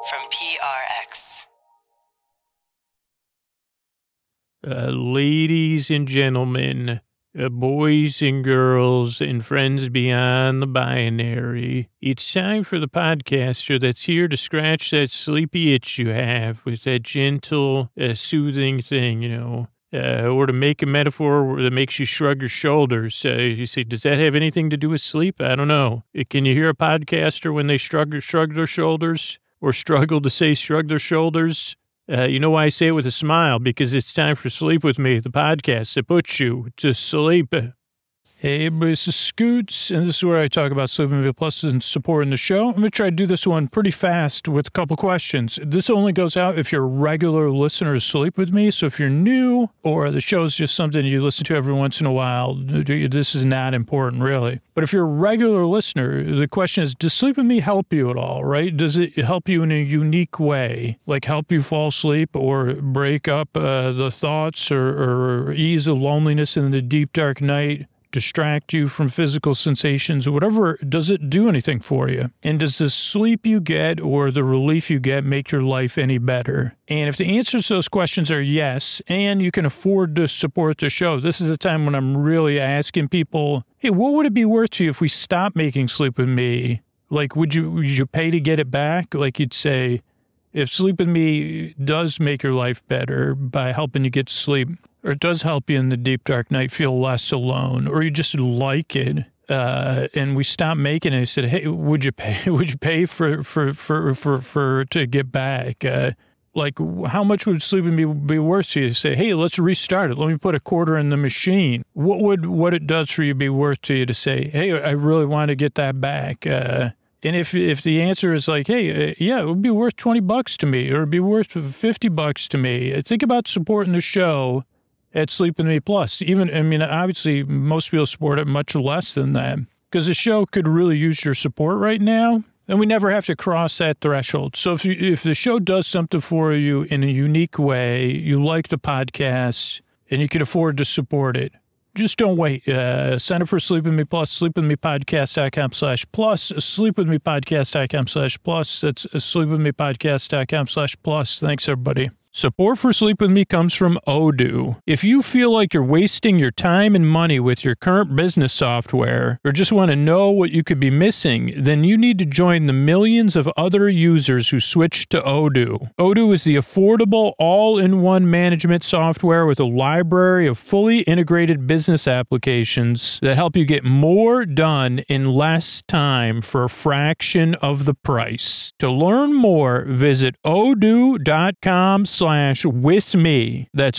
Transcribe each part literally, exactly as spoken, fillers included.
from P R X. Uh, ladies and gentlemen, uh, boys and girls, and friends beyond the binary, it's time for the podcaster that's here to scratch that sleepy itch you have with that gentle, uh, soothing thing, you know, uh, or to make a metaphor that makes you shrug your shoulders. Uh, you say, does that have anything to do with sleep? I don't know. Can you hear a podcaster when they shrug, shrug their shoulders or struggle to say shrug their shoulders? Uh, you know why I say it with a smile? Because it's time for Sleep With Me, the podcast that puts you to sleep. Hey, everybody, this is Scoots, and this is where I talk about Sleep With Me Plus and supporting the show. I'm going to try to do this one pretty fast with a couple questions. This only goes out if you're a regular listener to Sleep With Me, so if you're new or the show's just something you listen to every once in a while, this is not important, really. But if you're a regular listener, the question is, does Sleep With Me help you at all, right? Does it help you in a unique way, like help you fall asleep or break up uh, the thoughts or, or ease the loneliness in the deep, dark night? Distract you from physical sensations or whatever, does it do anything for you? And does the sleep you get or the relief you get make your life any better? And if the answers to those questions are yes, and you can afford to support the show, this is a time when I'm really asking people, hey, what would it be worth to you if we stopped making Sleep With Me? Like, would you, would you pay to get it back? Like you'd say, if Sleep With Me does make your life better by helping you get to sleep, or it does help you in the deep, dark night feel less alone, or you just like it, uh, and we stopped making it, I said, hey, would you pay, would you pay for, for, for, for, for, to get back? Uh, like, how much would Sleep With Me be worth to you? Say, hey, let's restart it. Let me put a quarter in the machine. What would, what it does for you be worth to you to say, hey, I really want to get that back? Uh, And if if the answer is like, hey, uh, yeah, it would be worth twenty bucks to me, or it'd be worth fifty bucks to me, think about supporting the show at Sleep With Me Plus. Even, I mean, obviously, most people support it much less than that, because the show could really use your support right now, and we never have to cross that threshold. So if you, if the show does something for you in a unique way, you like the podcast, and you can afford to support it, just don't wait. Uh, sign up for Sleep With Me Plus, sleepwithmepodcast.com slash plus, sleepwithmepodcast.com slash plus. That's sleepwithmepodcast.com slash plus. Thanks, everybody. Support for Sleep With Me comes from Odoo. If you feel like you're wasting your time and money with your current business software, or just want to know what you could be missing, then you need to join the millions of other users who switched to Odoo. Odoo is the affordable, all-in-one management software with a library of fully integrated business applications that help you get more done in less time for a fraction of the price. To learn more, visit odoo.com slash with me. That's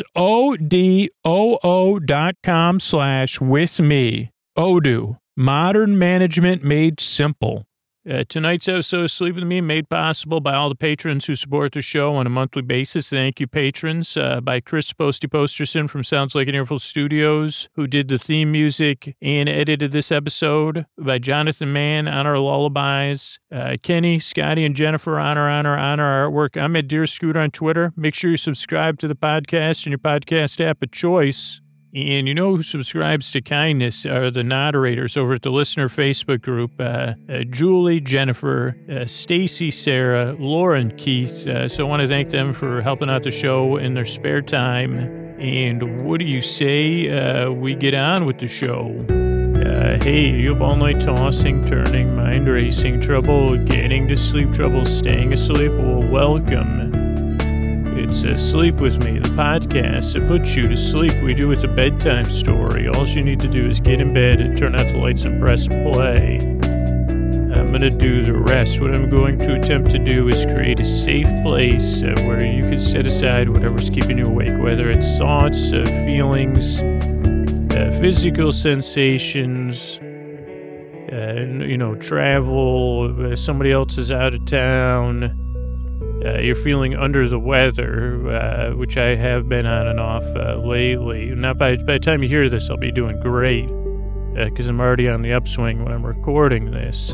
O-D-O-O dot com slash with me. Odoo, modern management made simple. Uh, tonight's episode of Sleep With Me made possible by all the patrons who support the show on a monthly basis. Thank you, patrons. Uh, by Chris Posty Posterson from Sounds Like an Earful Studios, who did the theme music and edited this episode. By Jonathan Mann on our lullabies. Uh, Kenny, Scotty, and Jennifer on our, on our, on our artwork. I'm at Dear Scooter on Twitter. Make sure you subscribe to the podcast in your podcast app of choice. And you know who subscribes to kindness are the moderators over at the listener Facebook group, uh, uh, Julie, Jennifer, uh, Stacy, Sarah, Lauren, Keith. Uh, so I want to thank them for helping out the show in their spare time. And what do you say uh, we get on with the show? Uh, hey, you have all night tossing, turning, mind racing, trouble getting to sleep, trouble staying asleep? Well, welcome. It's uh, Sleep With Me, the podcast that puts you to sleep. We do it a bedtime story. All you need to do is get in bed and turn out the lights and press play. I'm going to do the rest. What I'm going to attempt to do is create a safe place uh, where you can set aside whatever's keeping you awake, whether it's thoughts, uh, feelings, uh, physical sensations, uh, you know, travel, uh, somebody else is out of town. Uh, you're feeling under the weather, uh, which I have been on and off uh, lately. Not by, by the time you hear this, I'll be doing great, because uh, I'm already on the upswing when I'm recording this.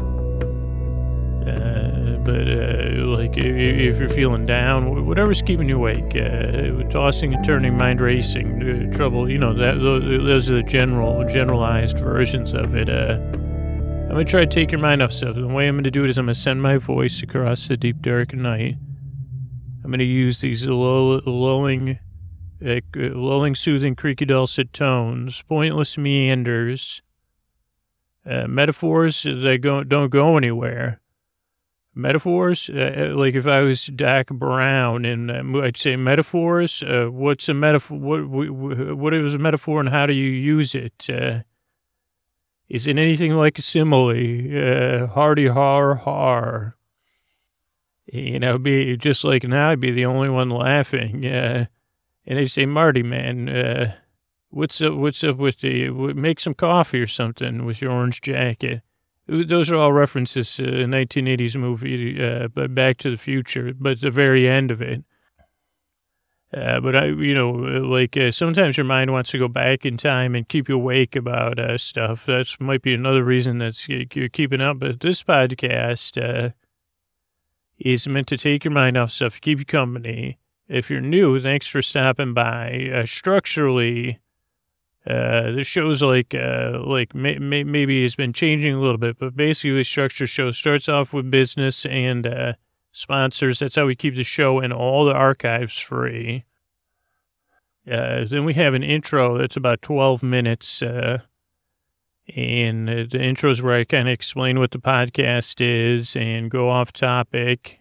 Uh, but, uh, like, if, if you're feeling down, whatever's keeping you awake, uh, tossing and turning, mind racing, uh, trouble, you know, that those are the general, generalized versions of it. Uh, I'm going to try to take your mind off stuff. The way I'm going to do it is I'm going to send my voice across the deep, dark night. I'm going to use these lull- lulling, uh, lulling, soothing, creaky, dulcet tones, pointless meanders, uh, metaphors that go, don't go anywhere. Metaphors, uh, like if I was Doc Brown, and uh, I'd say metaphors, uh, what's a metaphor, what, what, what is a metaphor and how do you use it? Uh, Is it anything like a simile? Uh, hardy har har. You know, be just like now, I'd be the only one laughing. Uh, and they say, Marty, man, uh, what's up? What's up with the? Make some coffee or something with your orange jacket. Those are all references to a nineteen eighties movie, uh, but Back to the Future, but the very end of it. Uh, but I, you know, like uh, sometimes your mind wants to go back in time and keep you awake about uh, stuff. That might be another reason that's you're keeping up. But this podcast uh, is meant to take your mind off stuff, keep you company. If you're new, thanks for stopping by. Uh, structurally, uh, the show's like uh, like may, may, maybe it's been changing a little bit, but basically the structure show starts off with business and uh, sponsors. That's how we keep the show and all the archives free. Uh, then we have an intro that's about twelve minutes. Uh, and uh, the intro is where I kind of explain what the podcast is and go off topic.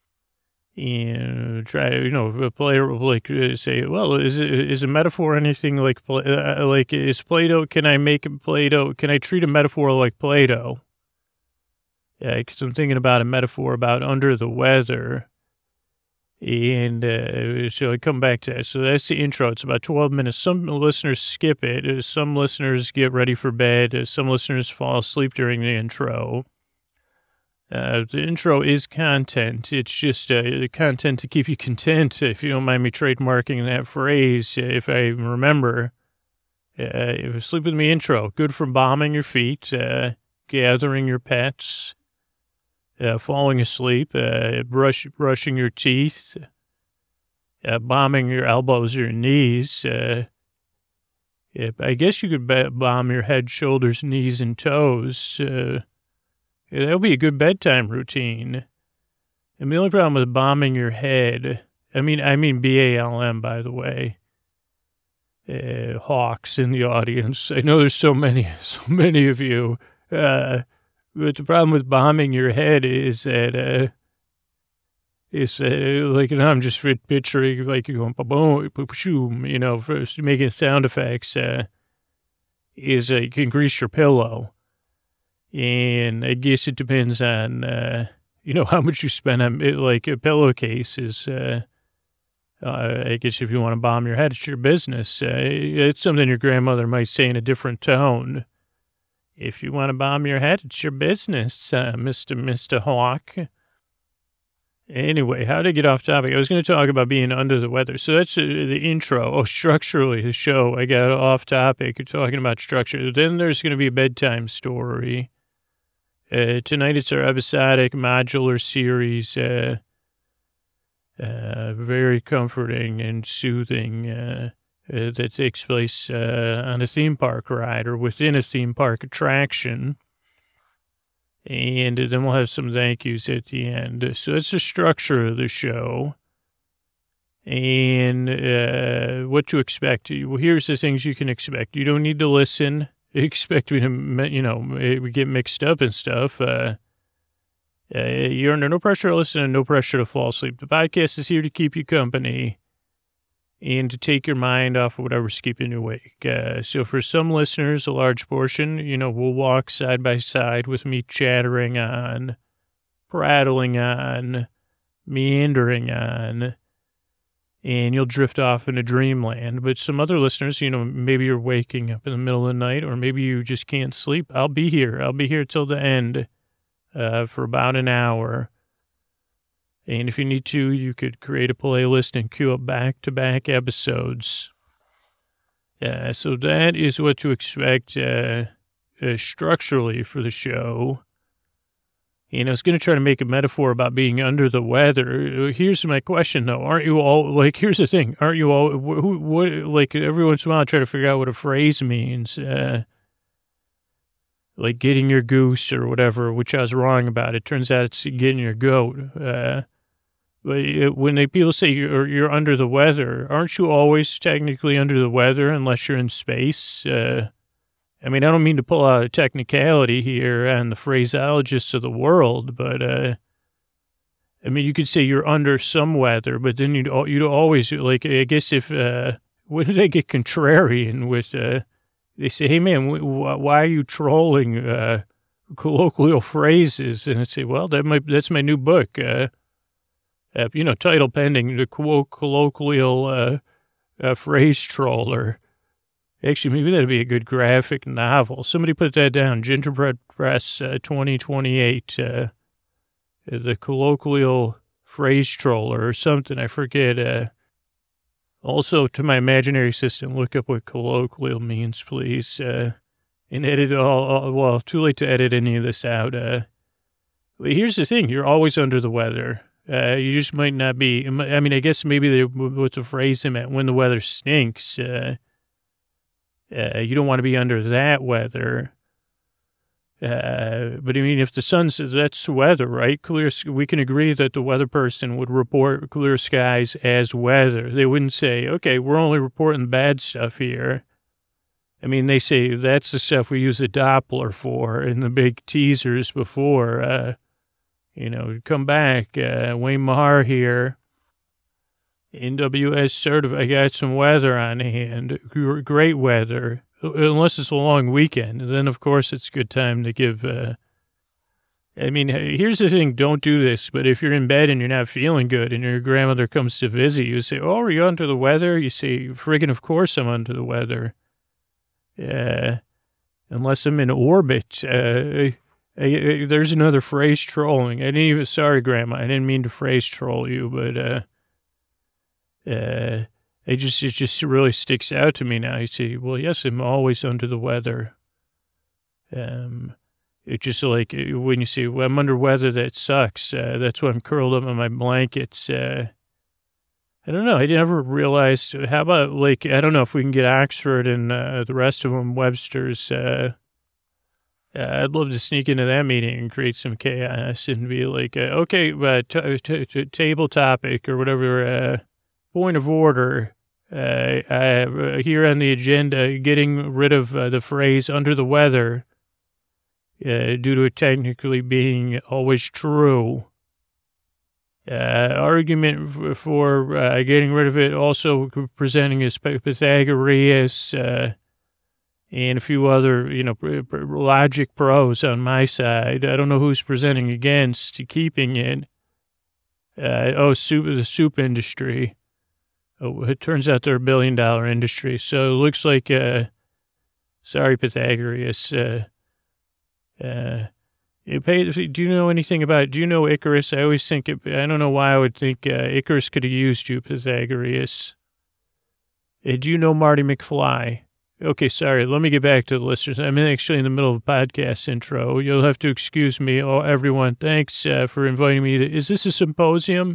And try to, you know, play, like, uh, say, well, is it, is a metaphor anything like, uh, like, is Plato, can I make Plato, can I treat a metaphor like Plato? Yeah, because I'm thinking about a metaphor about under the weather. And uh, so I come back to that. So that's the intro. It's about twelve minutes. Some listeners skip it. Some listeners get ready for bed. Some listeners fall asleep during the intro. Uh, the intro is content. It's just uh, content to keep you content, if you don't mind me trademarking that phrase, if I remember. Uh, sleep with me intro. Good for bombing your feet, uh, gathering your pets, Uh, falling asleep, uh, brush, brushing your teeth, uh, bombing your elbows or your knees. Uh, yeah, I guess you could be- bomb your head, shoulders, knees, and toes. Uh, yeah, that would be a good bedtime routine. And the only problem with bombing your head, I mean, I mean B A L M, by the way. Uh, hawks in the audience. I know there's so many, so many of you. Uh, But the problem with bombing your head is that, uh, is uh, like, and I'm just picturing, like, you going, boom, you know, for making sound effects, uh, is uh, you can grease your pillow. And I guess it depends on, uh, you know, how much you spend on, it, like, a pillowcase is, uh, uh, I guess if you want to bomb your head, it's your business. Uh, it's something your grandmother might say in a different tone. If you want to bomb your head, it's your business, uh, Mister Mister Hawk. Anyway, how to get off topic? I was going to talk about being under the weather. So that's uh, the intro. Oh, structurally, the show. I got off topic. You're talking about structure. Then there's going to be a bedtime story. Uh, tonight it's our episodic modular series. Uh, uh, very comforting and soothing. Uh, Uh, that takes place uh, on a theme park ride or within a theme park attraction. And then we'll have some thank yous at the end. So that's the structure of the show. And uh, what to expect. Well, here's the things you can expect. You don't need to listen. Expect me to, you know, we get mixed up and stuff. Uh, uh, you're under no pressure to listen and no pressure to fall asleep. The podcast is here to keep you company and to take your mind off of whatever's keeping you awake. Uh, so for some listeners, a large portion, you know, will walk side by side with me chattering on, prattling on, meandering on, and you'll drift off into dreamland. But some other listeners, you know, maybe you're waking up in the middle of the night, or maybe you just can't sleep. I'll be here. I'll be here till the end uh, for about an hour. And if you need to, you could create a playlist and queue up back-to-back episodes. Uh, so that is what to expect uh, uh, structurally for the show. And I was going to try to make a metaphor about being under the weather. Here's my question, though. Aren't you all, like, here's the thing. Aren't you all, who, what, like, every once in a while I try to figure out what a phrase means. Uh, like getting your goose or whatever, which I was wrong about. It turns out it's getting your goat. Uh, but it, when they, people say you're, you're under the weather, aren't you always technically under the weather unless you're in space? Uh, I mean, I don't mean to pull out a technicality here on the phraseologists of the world, but, uh, I mean, you could say you're under some weather, but then you'd, you'd always, like, I guess if, uh, when did they get contrarian with, uh, they say, hey, man, wh- why are you trolling, uh, colloquial phrases? And I say, well, that might, that's my new book, uh, uh you know, title pending, the colloquial, uh, uh, phrase troller. Actually, maybe that'd be a good graphic novel. Somebody put that down. Gingerbread Press, uh, twenty twenty-eight, uh, the colloquial phrase troller or something. I forget. Uh, also, to my imaginary assistant, look up what colloquial means, please. Uh, and edit all, all, well, too late to edit any of this out. Uh, but here's the thing. You're always under the weather. Uh, you just might not be. I mean, I guess maybe they, what's the phrase they meant, when the weather stinks, uh, Uh, you don't want to be under that weather. Uh, but I mean, if the sun says that's weather, right? Clear, we can agree that the weather person would report clear skies as weather. They wouldn't say, okay, we're only reporting bad stuff here. I mean, they say that's the stuff we use the Doppler for in the big teasers before, uh, you know, come back, uh, Wayne Mahar here. N W S certified. I got some weather on hand. Great weather, unless it's a long weekend. Then, of course, it's a good time to give. Uh, I mean, here's the thing: don't do this. But if you're in bed and you're not feeling good, and your grandmother comes to visit, you say, "Oh, are you under the weather?" You say, "Friggin' of course I'm under the weather." Uh, unless I'm in orbit. Uh, I, I, there's another phrase trolling. I didn't even. Sorry, Grandma. I didn't mean to phrase troll you, but. Uh, Uh, it just, it just really sticks out to me now. You see, well, yes, I'm always under the weather. Um, it's just like when you say, well, I'm under weather, that sucks. Uh, that's why I'm curled up in my blankets. Uh, I don't know. I never realized, how about like, I don't know if we can get Oxford and, uh, the rest of them, Webster's, uh, uh, I'd love to sneak into that meeting and create some chaos and be like, uh, okay, uh, t- t- t- table topic or whatever, uh, point of order, uh, uh, here on the agenda, getting rid of uh, the phrase under the weather, uh, due to it technically being always true. Uh, argument f- for uh, getting rid of it also presenting as Pythagoras, uh, and a few other, you know, logic pros on my side. I don't know who's presenting against keeping it. Uh, oh, soup, the soup industry. Oh, it turns out they're a billion dollar industry. So it looks like, uh, sorry, Pythagoras, uh, uh, it pays, do you know anything about, do you know Icarus? I always think, it, I don't know why I would think, uh, Icarus could have used you, Pythagoras. Uh, do you know Marty McFly? Okay, sorry, let me get back to the listeners. I'm actually in the middle of a podcast intro. You'll have to excuse me. Oh, everyone, thanks, uh, for inviting me to, is this a symposium?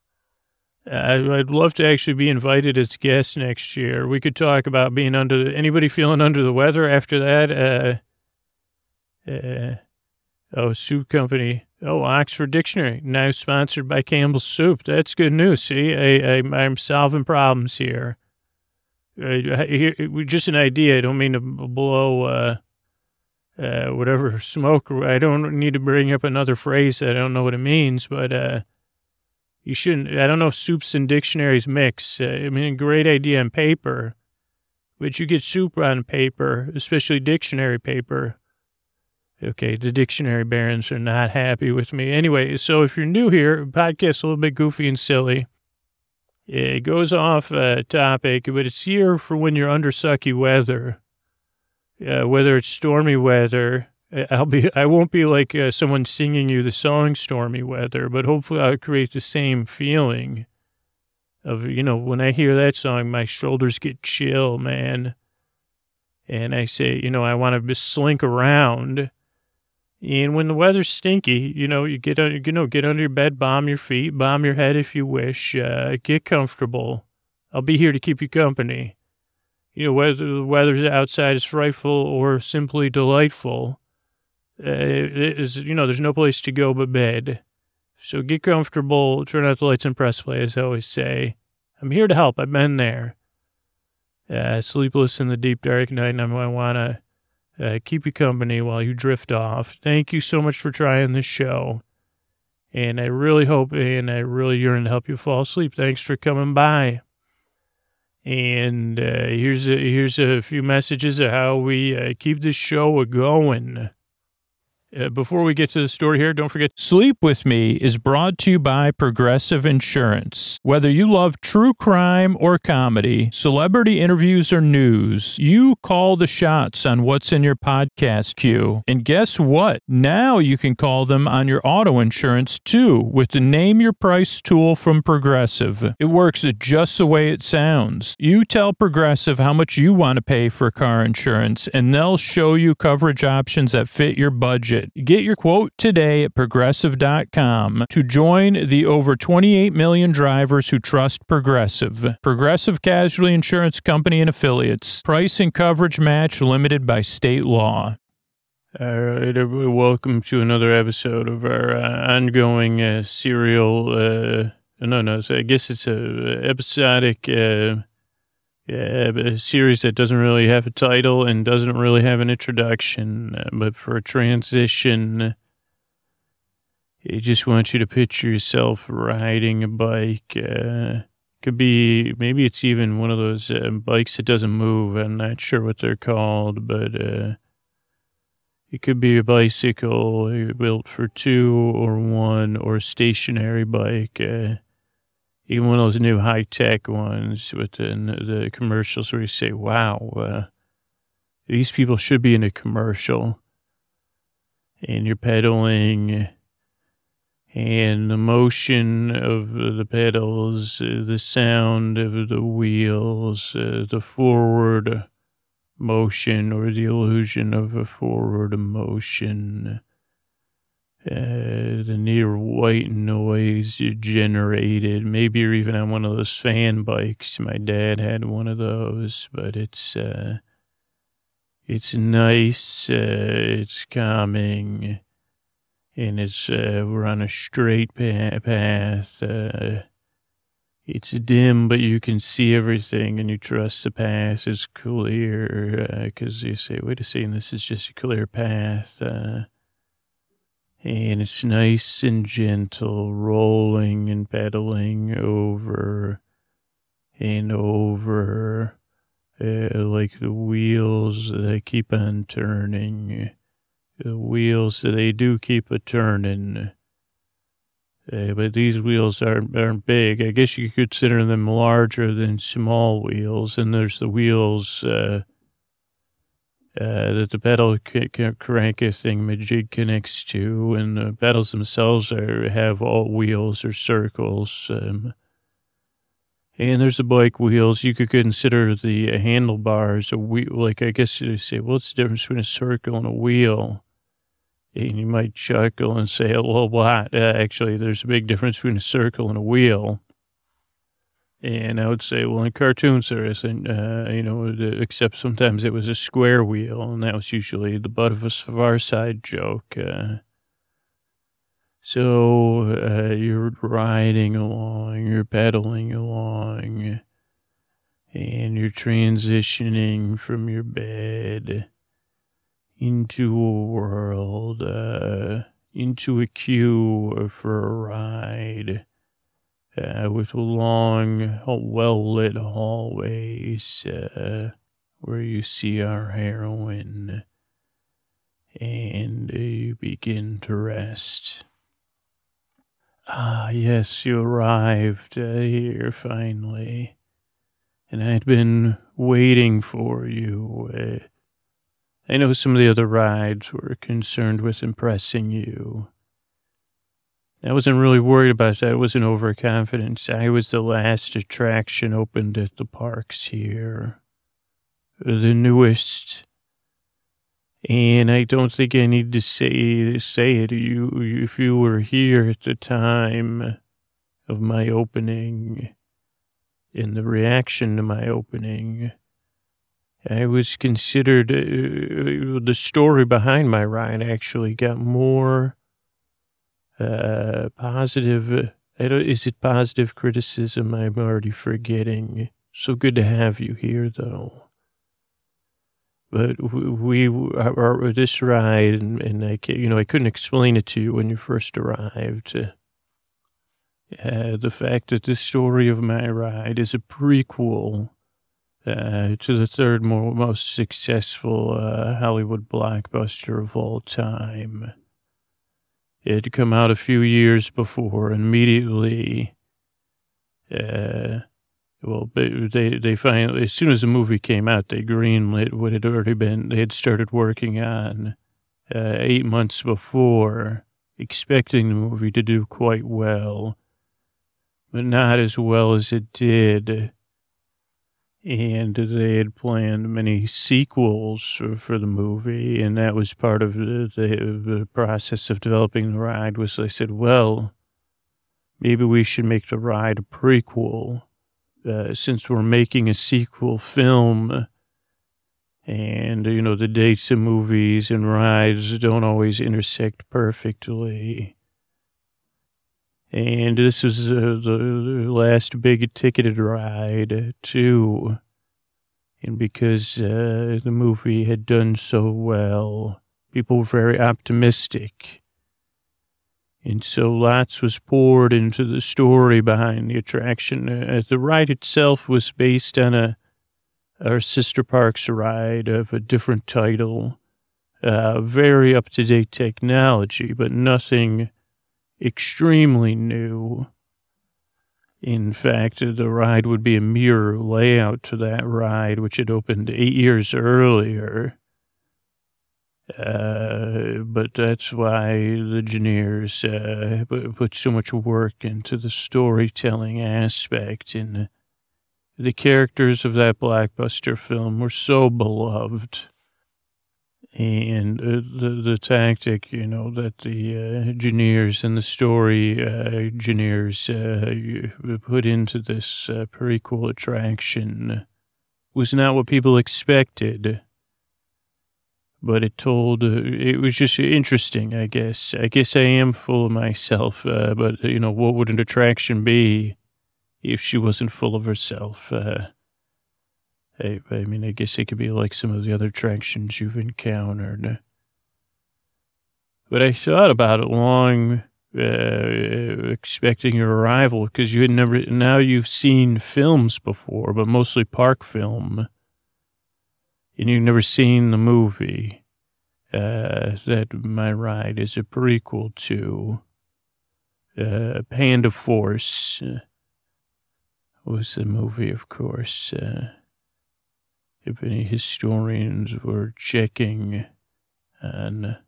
I'd love to actually be invited as a guest next year. We could talk about being under, anybody feeling under the weather after that? Uh, uh, oh, Soup Company. Oh, Oxford Dictionary, now sponsored by Campbell's Soup. That's good news. See, I, I, I'm solving problems here. Uh, here. Just an idea. I don't mean to blow uh, uh, whatever smoke. I don't need to bring up another phrase. I don't know what it means, but... Uh, You shouldn't, I don't know if soups and dictionaries mix. Uh, I mean, a great idea on paper, but you get soup on paper, especially dictionary paper. Okay, the dictionary barons are not happy with me. Anyway, so if you're new here, podcast's a little bit goofy and silly. It goes off uh, topic, but it's here for when you're under sucky weather, uh, whether it's stormy weather. I'll be, I won't be like uh, someone singing you the song Stormy Weather, but hopefully I'll create the same feeling of, you know, when I hear that song, my shoulders get chill, man. And I say, you know, I want to just slink around. And when the weather's stinky, you know, you get, you know, get under your bed, bomb your feet, bomb your head if you wish, uh, get comfortable. I'll be here to keep you company. You know, whether the weather outside is frightful or simply delightful. uh, it is, you know, there's no place to go but bed. So get comfortable, turn out the lights and press play, as I always say. I'm here to help. I've been there. Uh, sleepless in the deep dark night, and I want to uh, keep you company while you drift off. Thank you so much for trying this show. And I really hope, and I really yearn to help you fall asleep. Thanks for coming by. And uh, here's a, here's a few messages of how we uh, keep this show going. Uh, before we get to the story here, don't forget, Sleep With Me is brought to you by Progressive Insurance. Whether you love true crime or comedy, celebrity interviews or news, you call the shots on what's in your podcast queue. And guess what? Now you can call them on your auto insurance too with the Name Your Price tool from Progressive. It works just the way it sounds. You tell Progressive how much you want to pay for car insurance, and they'll show you coverage options that fit your budget. Get your quote today at progressive dot com to join the over twenty-eight million drivers who trust Progressive. Progressive Casualty Insurance Company and Affiliates. Price and coverage match limited by state law. All right, everybody, welcome to another episode of our uh, ongoing uh, serial, uh, no, no, so I guess it's a episodic uh, Yeah, a series that doesn't really have a title and doesn't really have an introduction, uh, but for a transition, I just want you to picture yourself riding a bike. Uh, could be, maybe it's even one of those uh, bikes that doesn't move. I'm not sure what they're called, but uh, it could be a bicycle built for two or one, or a stationary bike. Uh, Even one of those new high-tech ones with the, the commercials where you say, wow, uh, these people should be in a commercial. And you're pedaling, and the motion of the pedals, uh, the sound of the wheels, uh, the forward motion or the illusion of a forward motion. Uh, the near white noise generated. Maybe you're even on one of those fan bikes. My dad had one of those, but it's uh, it's nice. Uh, it's calming, and it's uh, we're on a straight pa- path. Uh, it's dim, but you can see everything, and you trust the path is clear because uh, you say, "Wait a second, this is just a clear path." Uh, And it's nice and gentle, rolling and pedaling over and over, uh, like the wheels that keep on turning. The wheels, they do keep a turning. Uh, but these wheels aren't, aren't big. I guess you could consider them larger than small wheels. And there's the wheels uh, uh, that the pedal c- c- cranker thingamajig connects to. And the pedals themselves are, have all wheels or circles. Um, and there's the bike wheels. You could consider the handlebars a wheel. Like, I guess you say, well, what's the difference between a circle and a wheel? And you might chuckle and say, well, what? Uh, actually, there's a big difference between a circle and a wheel. And I would say, well, in cartoons, there isn't, uh, you know, except sometimes it was a square wheel, and that was usually the butt of a Far Side joke. Uh, so uh, you're riding along, you're pedaling along, and you're transitioning from your bed into a world, uh, into a queue for a ride, uh, with long, well-lit hallways, uh, where you see our heroine, and uh, you begin to rest. Ah, yes, you arrived uh, here finally, and I'd been waiting for you. Uh, I know some of the other rides were concerned with impressing you. I wasn't really worried about that. It wasn't overconfidence. I was the last attraction opened at the parks here. The newest. And I don't think I need to say, say it. You, if you were here at the time of my opening, in the reaction to my opening, I was considered, uh, the story behind my ride actually got more uh, positive. I don't, is it positive criticism? I'm already forgetting. So good to have you here, though. But we, we our, this ride, and, and I, you know, I couldn't explain it to you when you first arrived. Uh, the fact that this story of my ride is a prequel uh, to the third more, most successful uh, Hollywood blockbuster of all time. It had come out a few years before, and immediately, uh, well, they they finally, as soon as the movie came out, they greenlit what had already been, they had started working on uh, eight months before, expecting the movie to do quite well, but not as well as it did. And they had planned many sequels for, for the movie, and that was part of the, the, the process of developing the ride. Was they said, well, maybe we should make the ride a prequel, uh, since we're making a sequel film, and, you know, the dates of movies and rides don't always intersect perfectly. And this was uh, the, the last big ticketed ride, too. And because uh, the movie had done so well, people were very optimistic. And so lots was poured into the story behind the attraction. Uh, the ride itself was based on a our Sister Parks ride of a different title. Uh, very up-to-date technology, but nothing extremely new. In fact, the ride would be a mirror layout to that ride, which had opened eight years earlier. Uh, but that's why the engineers uh, put so much work into the storytelling aspect, and the characters of that blockbuster film were so beloved. And uh, the the tactic, you know, that the uh, engineers and the story uh, engineers uh, put into this uh, prequel attraction was not what people expected. But it told, uh, it was just interesting, I guess. I guess I am full of myself, uh, but, you know, what would an attraction be if she wasn't full of herself? Uh, I, I mean, I guess it could be like some of the other attractions you've encountered. But I thought about it long, uh, expecting your arrival, because you had never, now you've seen films before, but mostly park film, and you've never seen the movie uh, that my ride is a prequel to. Uh, Panda Force uh, was the movie, of course. Uh, If any historians were checking on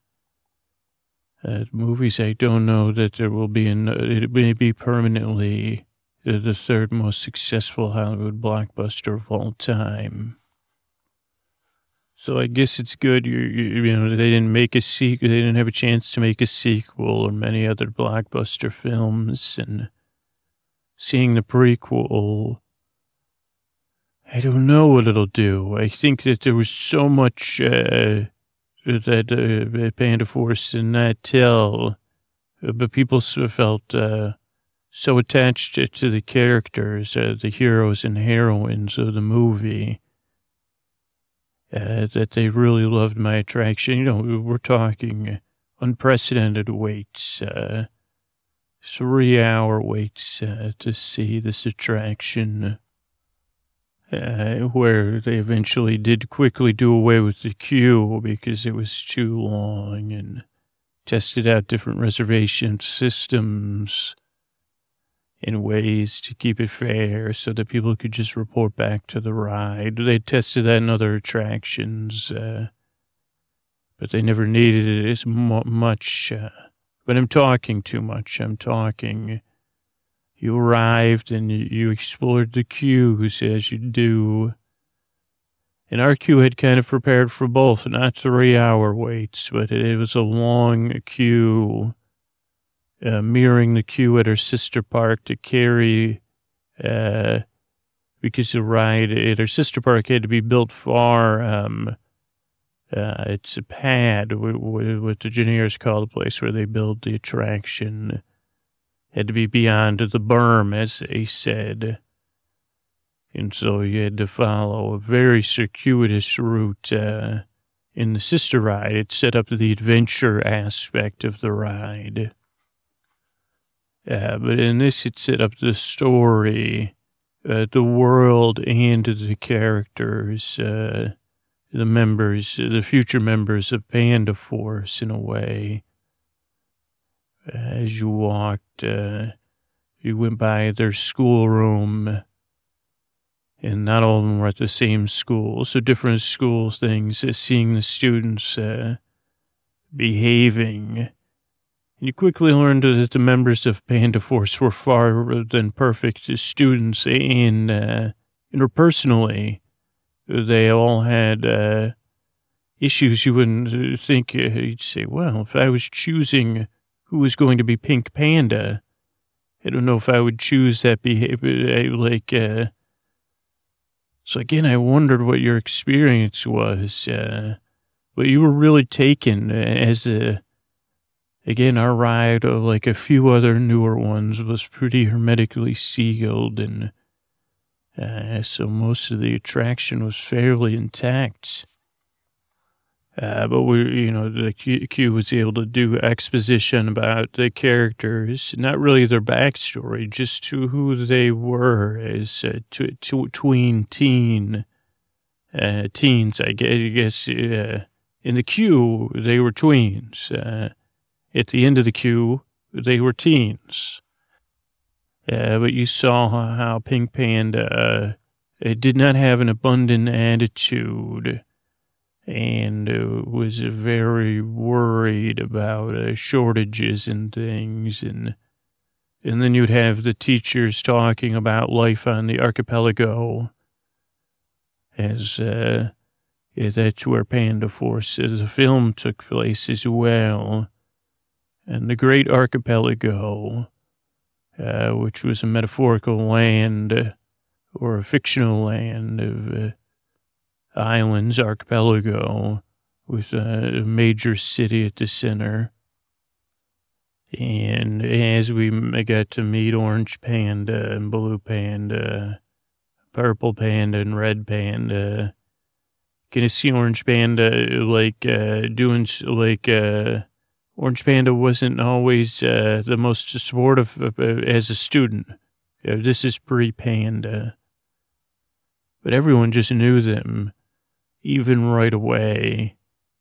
uh, movies, I don't know that there will be, an, it may be permanently uh, the third most successful Hollywood blockbuster of all time. So I guess it's good, you, you, you know, they didn't make a sequel, they didn't have a chance to make a sequel or many other blockbuster films, and seeing the prequel, I don't know what it'll do. I think that there was so much uh, that uh, Panda Force did not tell, but people felt uh, so attached to the characters, uh, the heroes and heroines of the movie, uh, that they really loved my attraction. You know, we're talking unprecedented waits, uh, three-hour waits uh, to see this attraction. Uh, where they eventually did quickly do away with the queue because it was too long, and tested out different reservation systems in ways to keep it fair so that people could just report back to the ride. They tested that in other attractions, uh, but they never needed it as much. Uh, but I'm talking too much. I'm talking... You arrived and you explored the queues as you do. And our queue had kind of prepared for both, not three-hour waits, but it was a long queue, uh, mirroring the queue at our sister park to carry uh, because the ride at our sister park had to be built far. Um, uh, it's a pad, what the engineers call the place where they build the attraction. Had to be beyond the berm, as they said. And so you had to follow a very circuitous route uh, in the sister ride. It set up the adventure aspect of the ride. Uh, but in this, it set up the story, uh, the world, and the characters, uh, the members, the future members of Panda Force in a way. As you walked, uh, you went by their schoolroom, and not all of them were at the same school, so different school things, uh, seeing the students uh, behaving. And you quickly learned that the members of Panda Force were far than perfect students, and uh, interpersonally, they all had uh, issues you wouldn't think. Uh, you'd say, well, if I was choosing who was going to be Pink Panda, I don't know if I would choose that behavior, like... Uh, So again, I wondered what your experience was, uh, but you were really taken as a, again, our ride, uh, like a few other newer ones, was pretty hermetically sealed, and uh, so most of the attraction was fairly intact. Uh, but we, you know, the Q, Q was able to do exposition about the characters, not really their backstory, just to who they were as uh, to, to, tween teen uh, teens. I guess, I guess uh, in the Q they were tweens. Uh, at the end of the Q, they were teens. Uh, but you saw how, how Pink Panda uh, did not have an abundant attitude, and uh, was very worried about uh, shortages and things. And and then you'd have the teachers talking about life on the archipelago, as uh, yeah, that's where Panda Force, uh, the film took place as well. And the great archipelago, uh, which was a metaphorical land, uh, or a fictional land of... Uh, islands, archipelago, with a major city at the center. And as we got to meet Orange Panda and Blue Panda, Purple Panda and Red Panda, gonna see Orange Panda, like, uh, doing, like, uh, Orange Panda wasn't always, uh, the most supportive uh, as a student. Uh, this is pre-Panda. But everyone just knew them. Even right away.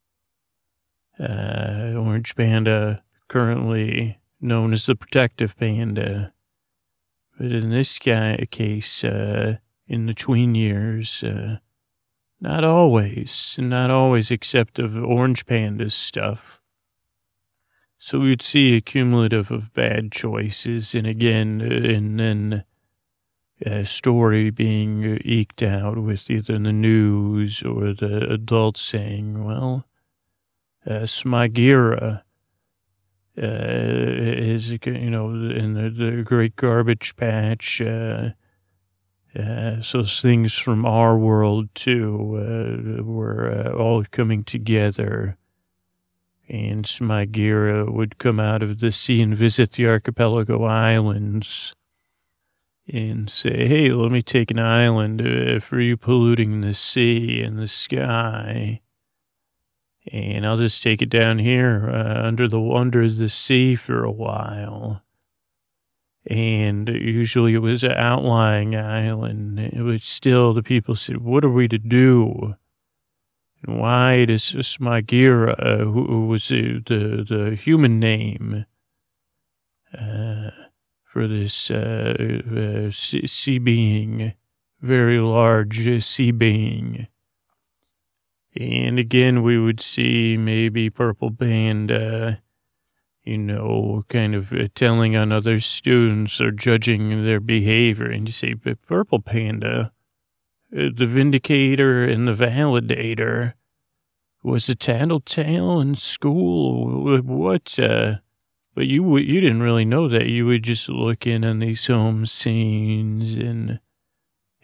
Uh, Orange Panda, currently known as the Protective Panda. But in this guy case, uh, in the tween years, uh, not always, not always except of Orange Panda's stuff. So we'd see a cumulative of bad choices, and again, and then a story being eked out with either the news or the adults saying, well, uh, Smagira uh, is, you know, in the, the great garbage patch. Uh, uh, so things from our world, too, uh, were uh, all coming together. And Smagira would come out of the sea and visit the archipelago islands and say, hey, let me take an island uh, for you polluting the sea and the sky. And I'll just take it down here uh, under the under the sea for a while. And usually it was an outlying island. It was still, the people said, what are we to do? And why does Smagira, uh, who, who was the, the, the human name, uh, for this uh, uh, sea being, very large sea being. And again, we would see maybe Purple Panda, you know, kind of uh, telling on other students or judging their behavior. And you say, but Purple Panda, uh, the vindicator and the validator, was a tattletale in school. What, uh... But you you didn't really know that. You would just look in on these home scenes and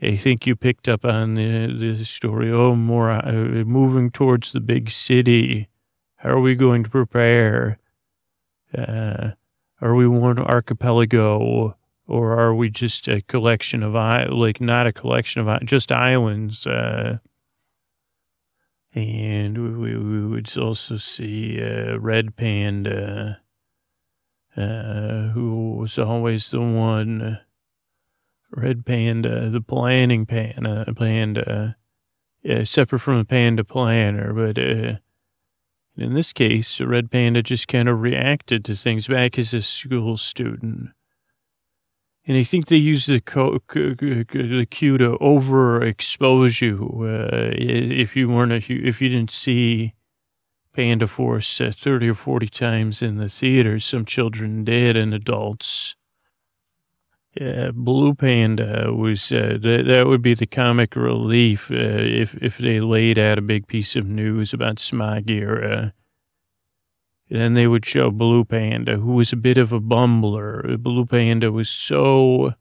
I think you picked up on the, the story. Oh, more uh, moving towards the big city. How are we going to prepare? Uh, are we one archipelago, or are we just a collection of, like, not a collection of, just islands? Uh, and we, we would also see uh, Red Panda, uh, who was always the one. Red Panda, the planning panda, panda, yeah, separate from the panda planner, but uh, in this case, Red Panda just kind of reacted to things back as a school student. And I think they used the, co- the cue to overexpose you. Uh, if you weren't, a, if you didn't see Panda Force uh, thirty or forty times in the theater, some children did, and adults. Yeah, Blue Panda was, uh, th- that would be the comic relief uh, if if they laid out a big piece of news about Smog Era. Then they would show Blue Panda, who was a bit of a bumbler. Blue Panda was so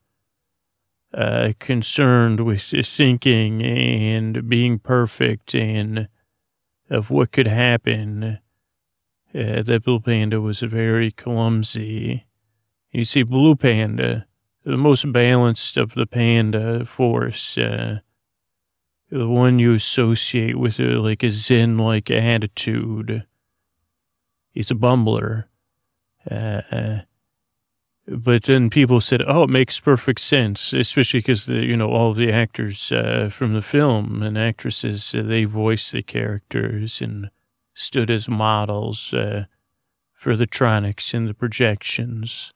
uh, concerned with thinking and being perfect and of what could happen uh, that Blue Panda was very clumsy. You see, Blue Panda, the most balanced of the panda force, uh, the one you associate with a, like a zen-like attitude. He's a bumbler. Uh, uh, but then people said, oh, it makes perfect sense, especially because, the, you know, all the actors uh, from the film and actresses, uh, they voiced the characters and stood as models uh, for the tronics and the projections.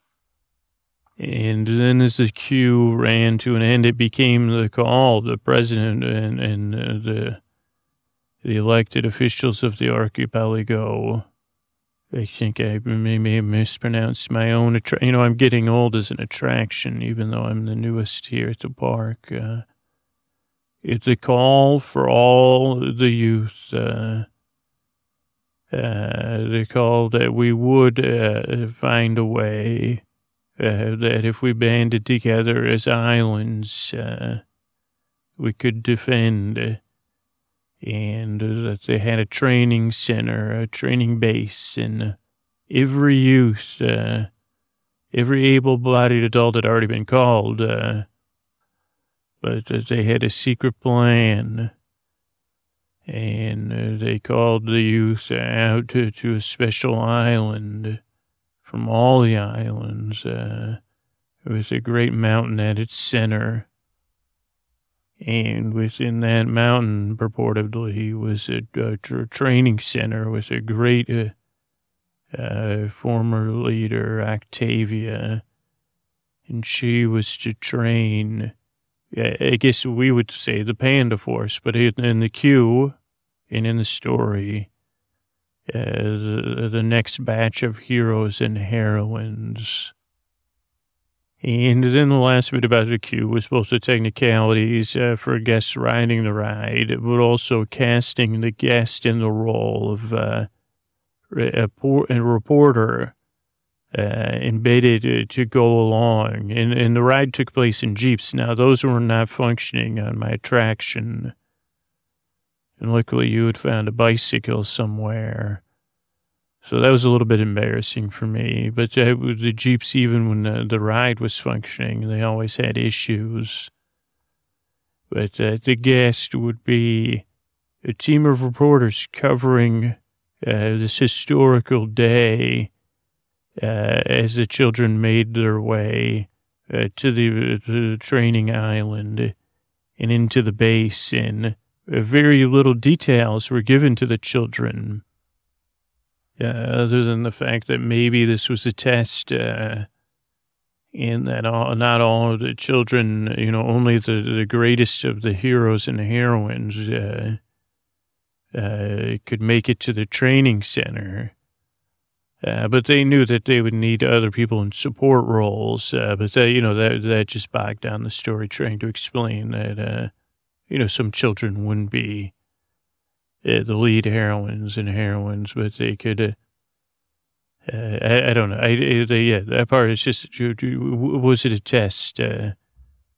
And then as the queue ran to an end, it became the call of the president and, and uh, the the elected officials of the archipelago. I think I may, may have mispronounced my own. Attra- you know, I'm getting old as an attraction, even though I'm the newest here at the park. Uh, it's a call for all the youth. Uh, uh, the call that we would uh, find a way. Uh, that if we banded together as islands, uh, we could defend, uh, and uh, that they had a training center, a training base, and every youth, uh, every able-bodied adult had already been called, uh, but uh, they had a secret plan, and uh, they called the youth out to, to a special island. From all the islands, uh, there was a great mountain at its center. And within that mountain, purportedly, was a, a training center with a great uh, uh, former leader, Octavia. And she was to train, I guess we would say the Panda Force, but in the queue and in the story, Uh, the, the next batch of heroes and heroines. And then the last bit about the queue was both the technicalities uh, for guests riding the ride, but also casting the guest in the role of uh, a, a reporter uh, embedded to go along. And, and the ride took place in Jeeps. Now, those were not functioning on my attraction. And luckily you had found a bicycle somewhere. So that was a little bit embarrassing for me. But uh, the Jeeps, even when the, the ride was functioning, they always had issues. But uh, the guest would be a team of reporters covering uh, this historical day uh, as the children made their way uh, to the, the training island and into the base, and uh, very little details were given to the children, uh, other than the fact that maybe this was a test, uh, and that all, not all of the children, you know, only the, the greatest of the heroes and heroines uh, uh, could make it to the training center. Uh, but they knew that they would need other people in support roles. Uh, but, they, you know, that that just bogged down the story, trying to explain that, uh, you know, some children wouldn't be uh, the lead heroines and heroines, but they could, uh, uh, I, I don't know. I, they, yeah, that part is just, was it a test? Uh,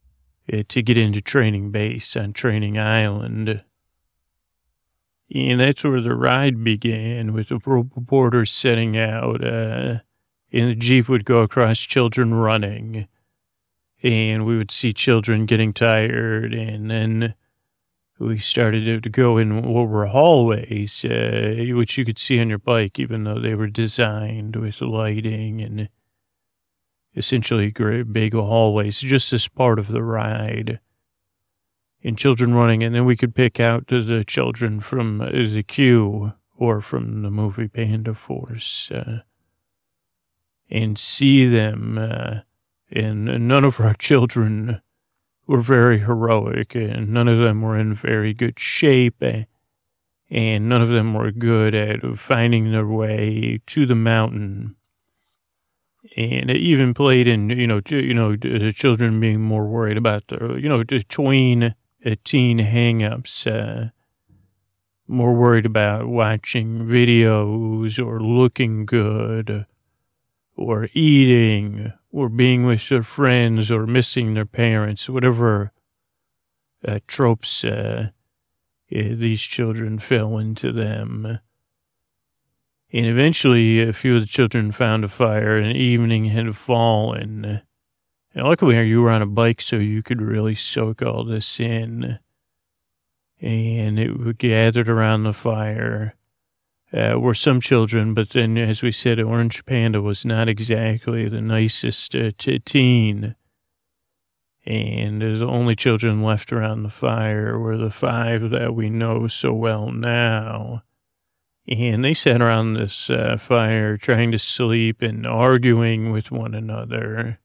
uh, to get into Training Base on Training Island. And that's where the ride began, with the reporters setting out, uh, and the Jeep would go across, children running, and we would see children getting tired, and then we started to go in what were hallways, uh, which you could see on your bike, even though they were designed with lighting and essentially great big hallways, just as part of the ride. And children running, and then we could pick out the children from the queue or from the movie Panda Force uh, and see them. Uh, and none of our children were very heroic, and none of them were in very good shape, uh, and none of them were good at finding their way to the mountain. And it even played in, you know, you know, the children being more worried about the, you know, the tween. Uh, teen hang-ups, uh, more worried about watching videos or looking good or eating or being with their friends or missing their parents, whatever uh, tropes uh, these children fell into them. And eventually a few of the children found a fire and evening had fallen. And luckily, you were on a bike, so you could really soak all this in. And it gathered around the fire uh, were some children, but then, as we said, Orange Panda was not exactly the nicest uh, t- teen. And the only children left around the fire were the five that we know so well now. And they sat around this uh, fire trying to sleep and arguing with one another.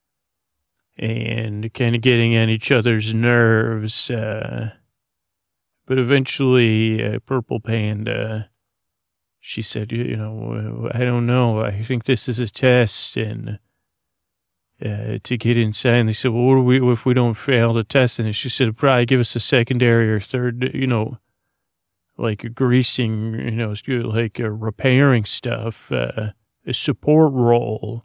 And kind of getting on each other's nerves. Uh, but eventually, uh, Purple Panda, she said, you know, I don't know. I think this is a test. And uh, to get inside, and they said, well, what do we, if we don't fail the test? And she said, probably give us a secondary or third, you know, like a greasing, you know, like a repairing stuff, uh, a support role.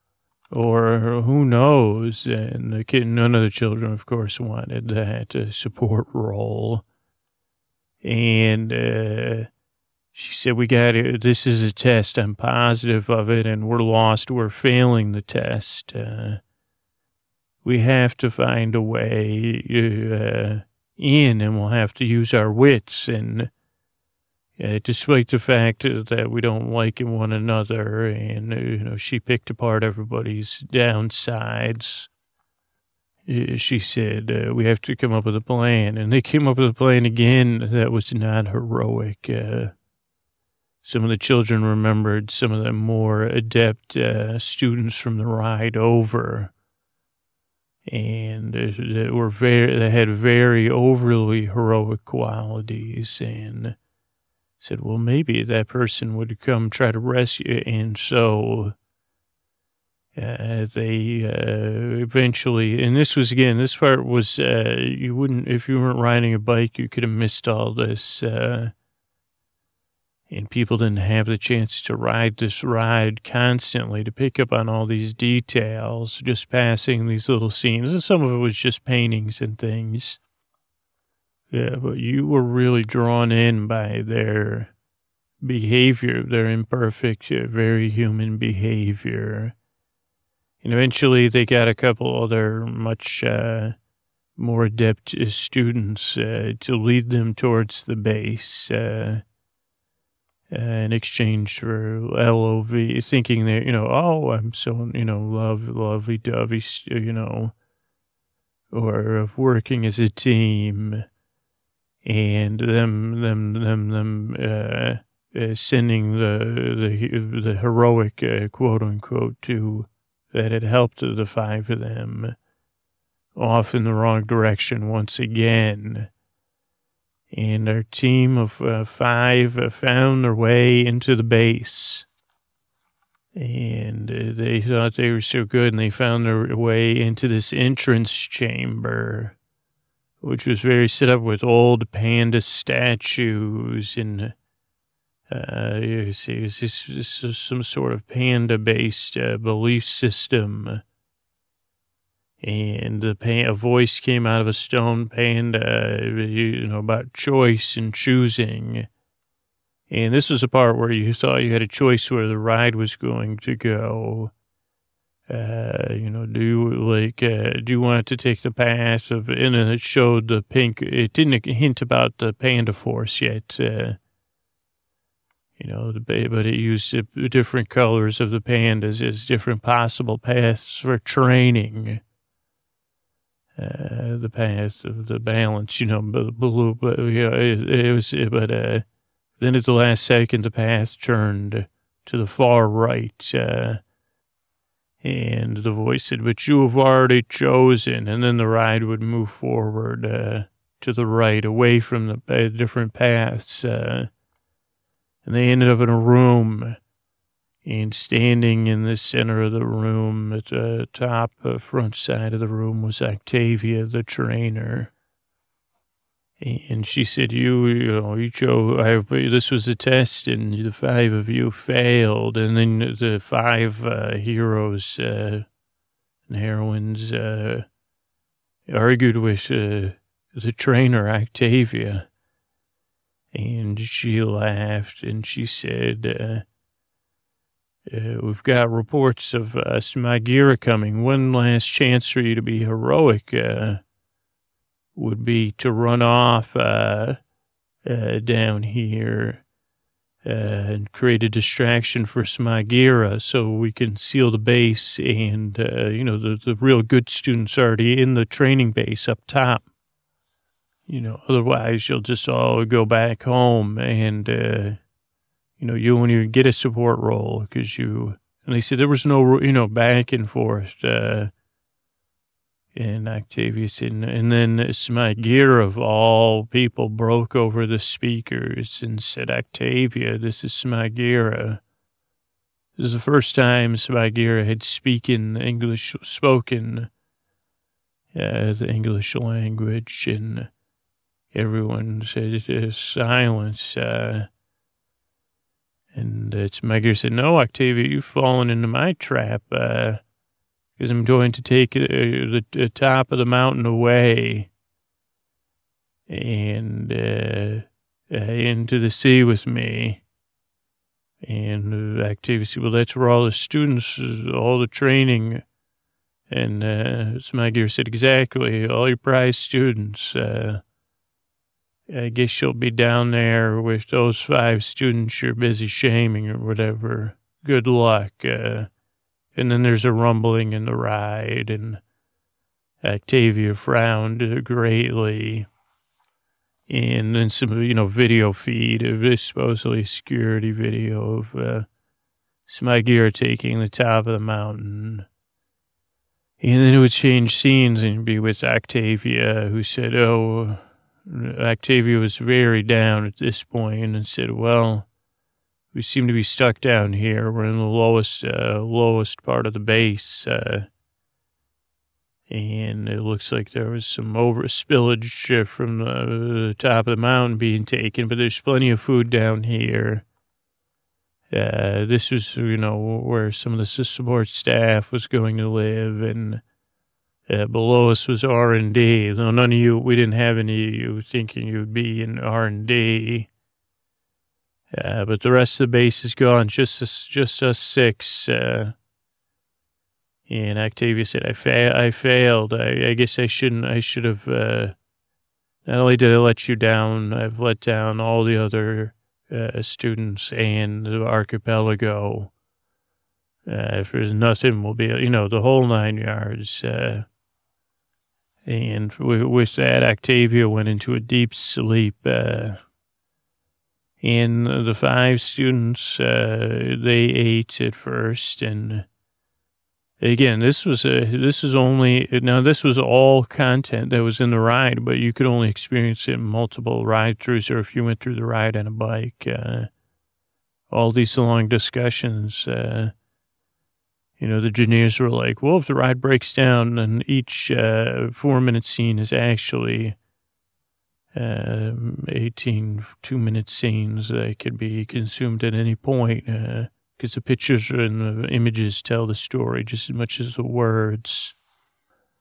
Or who knows? And the kid, none of the children, of course, wanted that uh, support role. And uh, she said, we got it. This is a test. I'm positive of it. And we're lost. We're failing the test. Uh, we have to find a way uh, in, and we'll have to use our wits. And Uh, despite the fact that we don't like one another, and, uh, you know, she picked apart everybody's downsides. Uh, she said, uh, we have to come up with a plan. And they came up with a plan again that was not heroic. Uh, some of the children remembered some of the more adept uh, students from the ride over. And uh, they were very, they had very overly heroic qualities, and said, well, maybe that person would come try to rescue. And so uh, they uh, eventually, and this was, again, this part was, uh, you wouldn't, if you weren't riding a bike, you could have missed all this. Uh, and people didn't have the chance to ride this ride constantly to pick up on all these details, just passing these little scenes. And some of it was just paintings and things. Yeah, but you were really drawn in by their behavior, their imperfect, uh, very human behavior. And eventually they got a couple other much uh, more adept uh, students uh, to lead them towards the base uh, uh, in exchange for L O V, thinking that, you know, oh, I'm so, you know, love, lovey-dovey, you know, or of working as a team. And them, them, them, them, uh, uh, sending the, the, the heroic, uh, quote unquote, to, that had helped the five of them off in the wrong direction once again. And our team of uh, five uh, found their way into the base. And uh, they thought they were so good, and they found their way into this entrance chamber, which was very set up with old panda statues, and uh, you see, this, this is some sort of panda-based uh, belief system. And the pan- a voice came out of a stone panda, you know, about choice and choosing. And this was a part where you thought you had a choice where the ride was going to go. Uh, you know, do you like, uh, do you want to take the path of, and then it showed the pink, it didn't hint about the panda force yet, uh, you know, the, but it used the different colors of the pandas as different possible paths for training. Uh, the path of the balance, you know, blue, but yeah, it, it was, but, uh, then at the last second, the path turned to the far right, uh, and the voice said, but you have already chosen, and then the ride would move forward, uh, to the right, away from the uh, different paths, uh, and they ended up in a room. And standing in the center of the room, at the top uh, front side of the room, was Octavia, the trainer. And she said, you, you know, you chose, I, this was a test, and the five of you failed. And then the five uh, heroes uh, and heroines uh, argued with uh, the trainer, Octavia. And she laughed, and she said, uh, Uh, we've got reports of uh, Smagira coming. One last chance for you to be heroic uh, would be to run off uh, uh, down here uh, and create a distraction for Smagira so we can seal the base. And, uh, you know, the, the real good students are already in the training base up top. You know, otherwise you'll just all go back home and... Uh, You know, you won't even get a support role because you, and they said there was no, you know, back and forth, uh, and Octavia said, and then Smagira of all people broke over the speakers and said, Octavia, this is Smagira. This is the first time Smagira had speaking English, spoken, uh, the English language, and everyone said, uh, silence, uh, And it's Smagira said, no, Octavia, you've fallen into my trap, uh, because I'm going to take uh, the, the top of the mountain away and uh, uh, into the sea with me. And uh, Octavia said, well, that's where all the students, all the training. And uh, Smagira said, exactly, all your prize students, uh, I guess you'll be down there with those five students you're busy shaming or whatever. Good luck. Uh, and then there's a rumbling in the ride, and Octavia frowned greatly. And then some, you know, video feed of this supposedly security video of uh, Smagira taking the top of the mountain. And then it would change scenes and be with Octavia, who said, oh... Octavia was very down at this point and said, well, we seem to be stuck down here. We're in the lowest, uh, lowest part of the base. Uh, and it looks like there was some over spillage uh, from the, the top of the mountain being taken, but there's plenty of food down here. Uh, this was, you know, where some of the support staff was going to live, and Uh, below us was R and D. Though none of you, we didn't have any of you thinking you would be in R and D. Uh, but the rest of the base is gone, just us, just us six. Uh, and Octavia said, I, fa- I failed. I, I guess I shouldn't, I should have, uh, not only did I let you down, I've let down all the other uh, students and the archipelago. Uh, if there's nothing, we'll be, you know, the whole nine yards. Uh, And with that, Octavia went into a deep sleep. Uh, and the five students, uh, they ate at first. And again, this was a, this is only, now this was all content that was in the ride, but you could only experience it in multiple ride-throughs or if you went through the ride on a bike. Uh, all these long discussions, uh, you know, the engineers were like, well, if the ride breaks down, then each uh, four-minute scene is actually uh, eighteen two-minute scenes that could be consumed at any point because uh, the pictures and the images tell the story just as much as the words.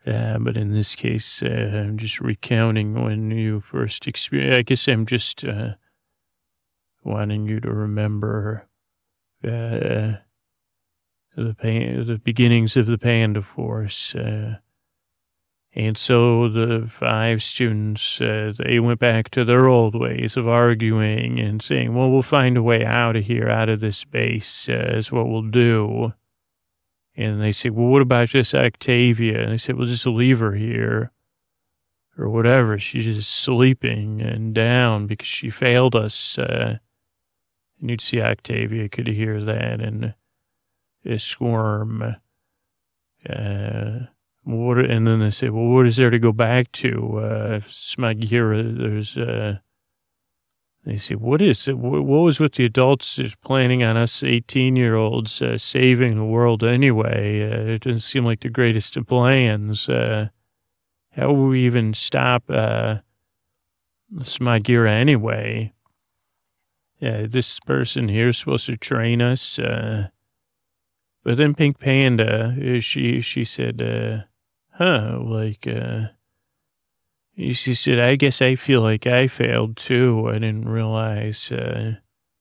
Uh, but in this case, uh, I'm just recounting when you first experienced. I guess I'm just uh, wanting you to remember uh, the pan- the beginnings of the Panda Force. Uh, and so the five students, uh, they went back to their old ways of arguing and saying, well, we'll find a way out of here, out of this base, uh, is what we'll do. And they said, well, what about this Octavia? And they said, well, just leave her here or whatever. She's just sleeping and down because she failed us. Uh, and you'd see Octavia could hear that and uh, squirm. Uh, what, and then they said, well, what is there to go back to? Uh, Smagira, there's, uh, they say, what is it? What was with the adults just planning on us eighteen-year-olds uh, saving the world anyway? Uh, it doesn't seem like the greatest of plans. Uh, how will we even stop uh, Smagira anyway? Yeah, this person here is supposed to train us. Uh, but then Pink Panda, she she said, uh, huh, like... Uh, She said, I guess I feel like I failed too. I didn't realize, uh,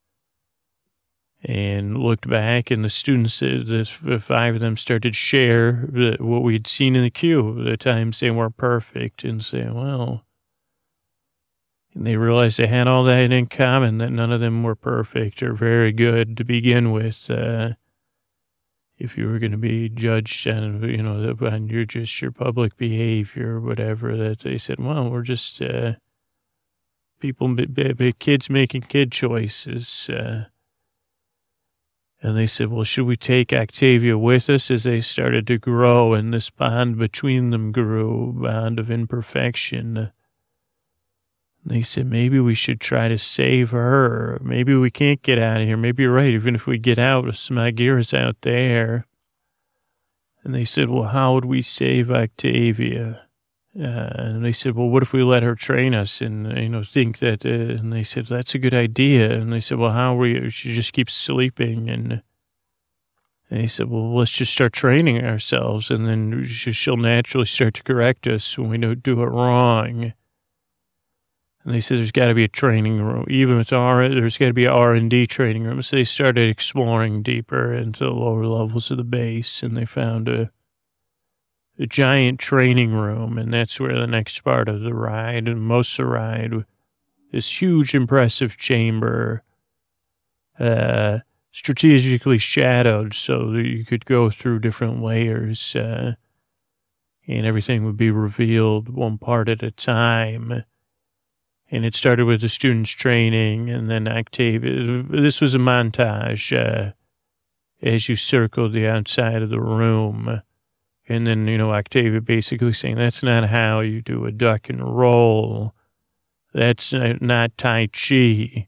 and looked back and the students, uh, the five of them started to share the, what we'd seen in the queue, the times they weren't perfect and say, well, and they realized they had all that in common, that none of them were perfect or very good to begin with. Uh, if you were going to be judged on, you know, on your just your public behavior or whatever, that they said, well, we're just uh, people, b- b- kids making kid choices. Uh, and they said, well, should we take Octavia with us as they started to grow and this bond between them grew, bond of imperfection? They said, maybe we should try to save her. Maybe we can't get out of here. Maybe you're right. Even if we get out, if Smagira's out there. And they said, well, how would we save Octavia? Uh, and they said, well, what if we let her train us and, you know, think that, uh, and they said, that's a good idea. And they said, well, how are we, she just keeps sleeping. And, and he said, well, let's just start training ourselves. And then she'll naturally start to correct us when we don't do it wrong. And they said there's got to be a training room. Even with R, there's got to be an R and D training room. So they started exploring deeper into the lower levels of the base, and they found a, a giant training room, and that's where the next part of the ride, and most of the ride, this huge, impressive chamber, uh, strategically shadowed so that you could go through different layers, uh, and everything would be revealed one part at a time. And it started with the students training and then Octavia. This was a montage uh, as you circled the outside of the room. And then, you know, Octavia basically saying, that's not how you do a duck and roll. That's not Tai Chi.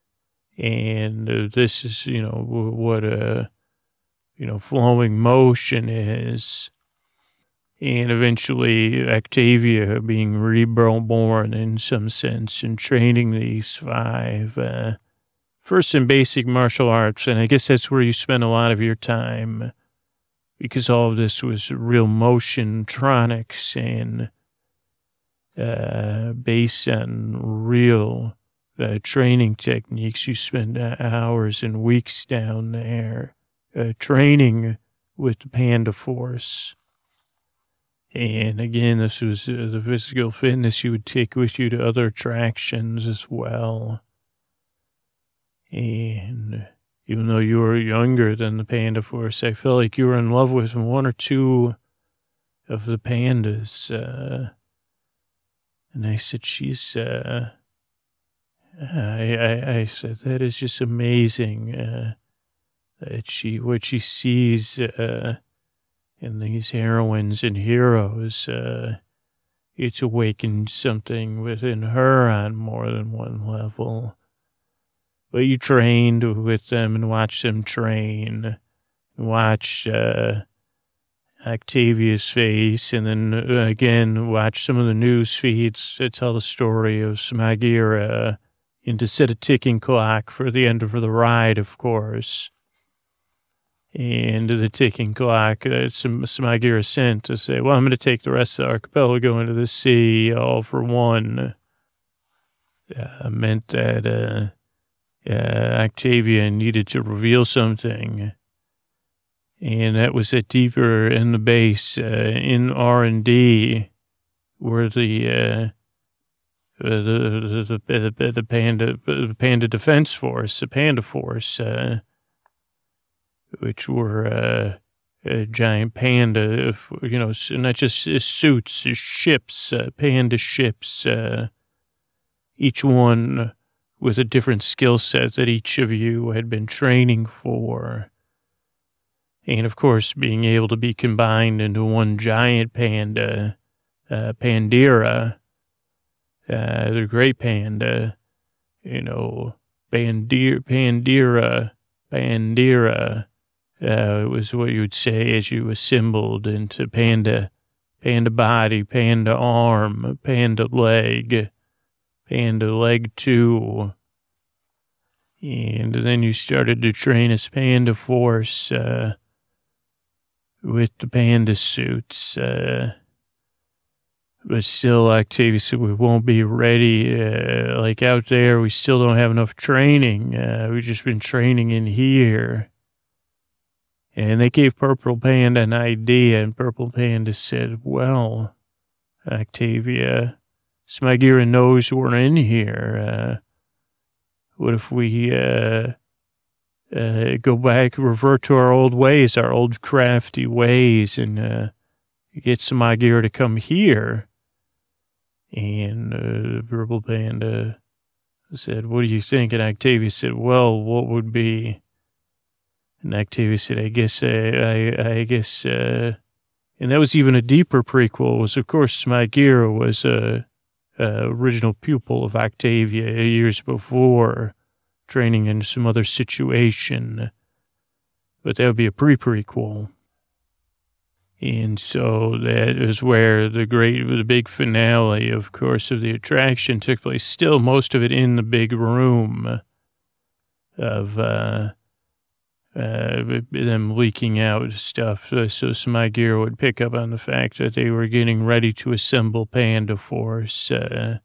And uh, this is, you know, what a, you know, flowing motion is. And eventually Octavia being reborn in some sense and training these five, uh, first in basic martial arts. And I guess that's where you spend a lot of your time because all of this was real motion tronics and uh, based on real uh, training techniques. You spend uh, hours and weeks down there uh, training with the Panda Force. And again, this was uh, the physical fitness you would take with you to other attractions as well. And even though you were younger than the Panda Force, I felt like you were in love with one or two of the pandas. Uh, and I said, she's, uh, I, I, I said, that is just amazing. Uh, that she, what she sees, uh, and these heroines and heroes, uh, it's awakened something within her on more than one level. But you trained with them and watched them train, watch uh, Octavia's face, and then uh, again watch some of the news feeds that tell the story of Smagira, and to set a ticking clock for the end of the ride, of course. And the ticking clock, uh, Smagira sent to say, well, I'm going to take the rest of the archipelago into the sea, all for one. Uh, meant that uh, uh, Octavia needed to reveal something. And that was at deeper in the base, uh, in R and D, where the, uh, the, the, the, the Panda, the Panda Defense Force, the Panda Force, uh, which were uh, a giant panda, you know, not just suits, ships, uh, panda ships, uh, each one with a different skill set that each of you had been training for. And, of course, being able to be combined into one giant panda, uh, Pandira, uh, the great panda, you know, Bandir, Pandira, Pandira, Uh, it was what you would say as you assembled into panda, panda body, panda arm, panda leg, panda leg two. And then you started to train as Panda Force, uh, with the panda suits, uh, but still Octavia said we won't be ready, uh, like out there, we still don't have enough training, uh, we've just been training in here. And they gave Purple Panda an idea, and Purple Panda said, well, Octavia, Smagira knows we're in here. Uh, what if we uh, uh, go back, revert to our old ways, our old crafty ways, and uh, get Smagira to come here? And uh, Purple Panda said, what do you think? And Octavia said, well, what would be... And Octavia said, I guess, uh, I, I guess, uh, and that was even a deeper prequel, was, of course, Smagira was a, a original pupil of Octavia years before, training in some other situation. But that would be a pre-prequel. And so that is where the great, the big finale, of course, of the attraction took place. Still, most of it in the big room of, uh, Uh, them leaking out stuff, uh, so Smagira would pick up on the fact that they were getting ready to assemble Panda Force, uh,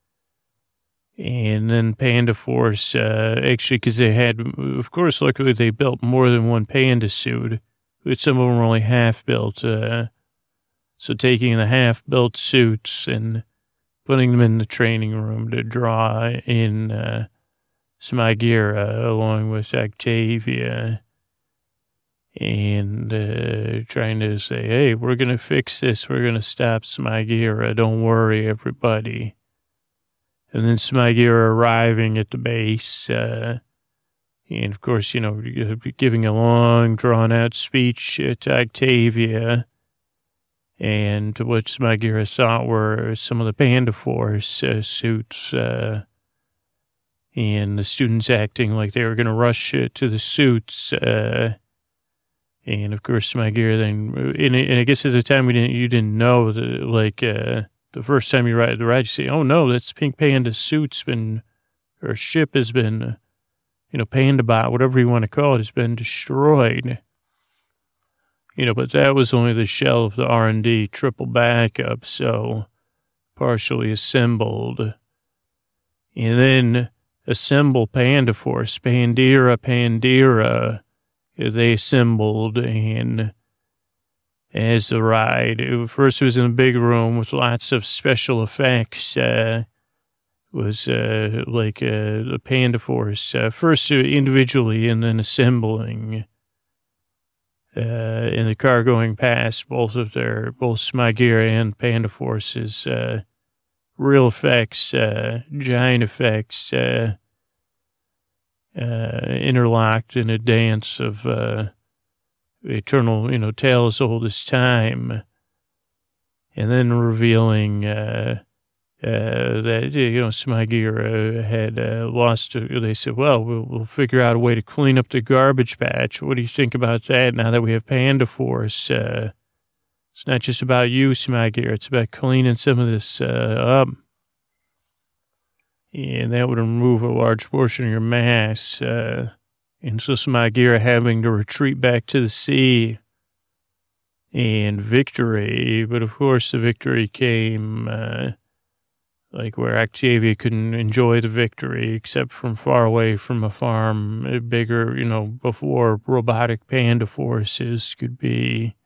and then Panda Force, uh, actually, because they had, of course, luckily they built more than one panda suit, but some of them were only half-built, uh, so taking the half-built suits and putting them in the training room to draw in, uh, Smagira along with Octavia, and uh, trying to say, hey, we're going to fix this. We're going to stop Smagira. Don't worry, everybody. And then Smagira arriving at the base, uh, and, of course, you know, giving a long, drawn-out speech to Octavia, and what Smagira thought were some of the Panda Force uh, suits, uh, and the students acting like they were going to rush uh, to the suits, uh, and of course, Smagira then, and, and I guess at the time we didn't, you didn't know that, like, uh, the first time you ride the ride, you say, oh no, that's Pink Panda suit's been, or ship has been, uh, you know, Panda Bot, whatever you want to call it, has been destroyed. You know, but that was only the shell of the R and D triple backup, so partially assembled. And then assemble Panda Force, Pandira, Pandira. They assembled, and as the ride, it, first it was in a big room with lots of special effects. Uh, was uh, like uh, the Panda Force, uh, first individually and then assembling. Uh, in the car going past both of their, both Smagira and Panda Force's uh, real effects, uh, giant effects, uh, Uh, interlocked in a dance of uh, eternal, you know, tale as old as time, and then revealing uh, uh, that, you know, Smagira had uh, lost. They said, well, well, we'll figure out a way to clean up the garbage patch. What do you think about that now that we have Panda Force? Uh, it's not just about you, Smagira. It's about cleaning some of this uh, up. And that would remove a large portion of your mass. Uh, And so Smagira having to retreat back to the sea and victory. But of course the victory came, uh, like where Octavia couldn't enjoy the victory except from far away from a farm, bigger, you know, before robotic panda forces could be.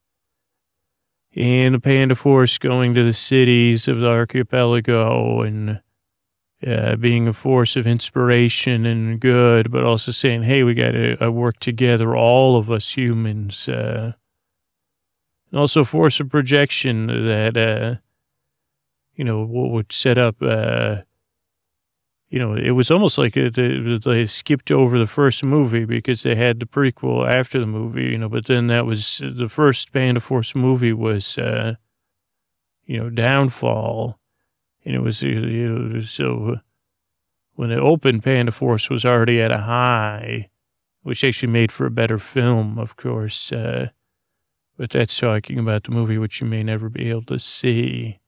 And the panda force going to the cities of the archipelago and uh, being a force of inspiration and good, but also saying, hey, we got to uh, work together, all of us humans. Uh, and also a force of projection that, uh, you know, what would set up, uh, you know, it was almost like it, it, they skipped over the first movie because they had the prequel after the movie, you know, but then that was the first Panda Force movie was, uh, you know, Downfall. And it was, you know, so when it opened, Panda Force was already at a high, which actually made for a better film, of course. Uh, but that's talking about the movie, which you may never be able to see.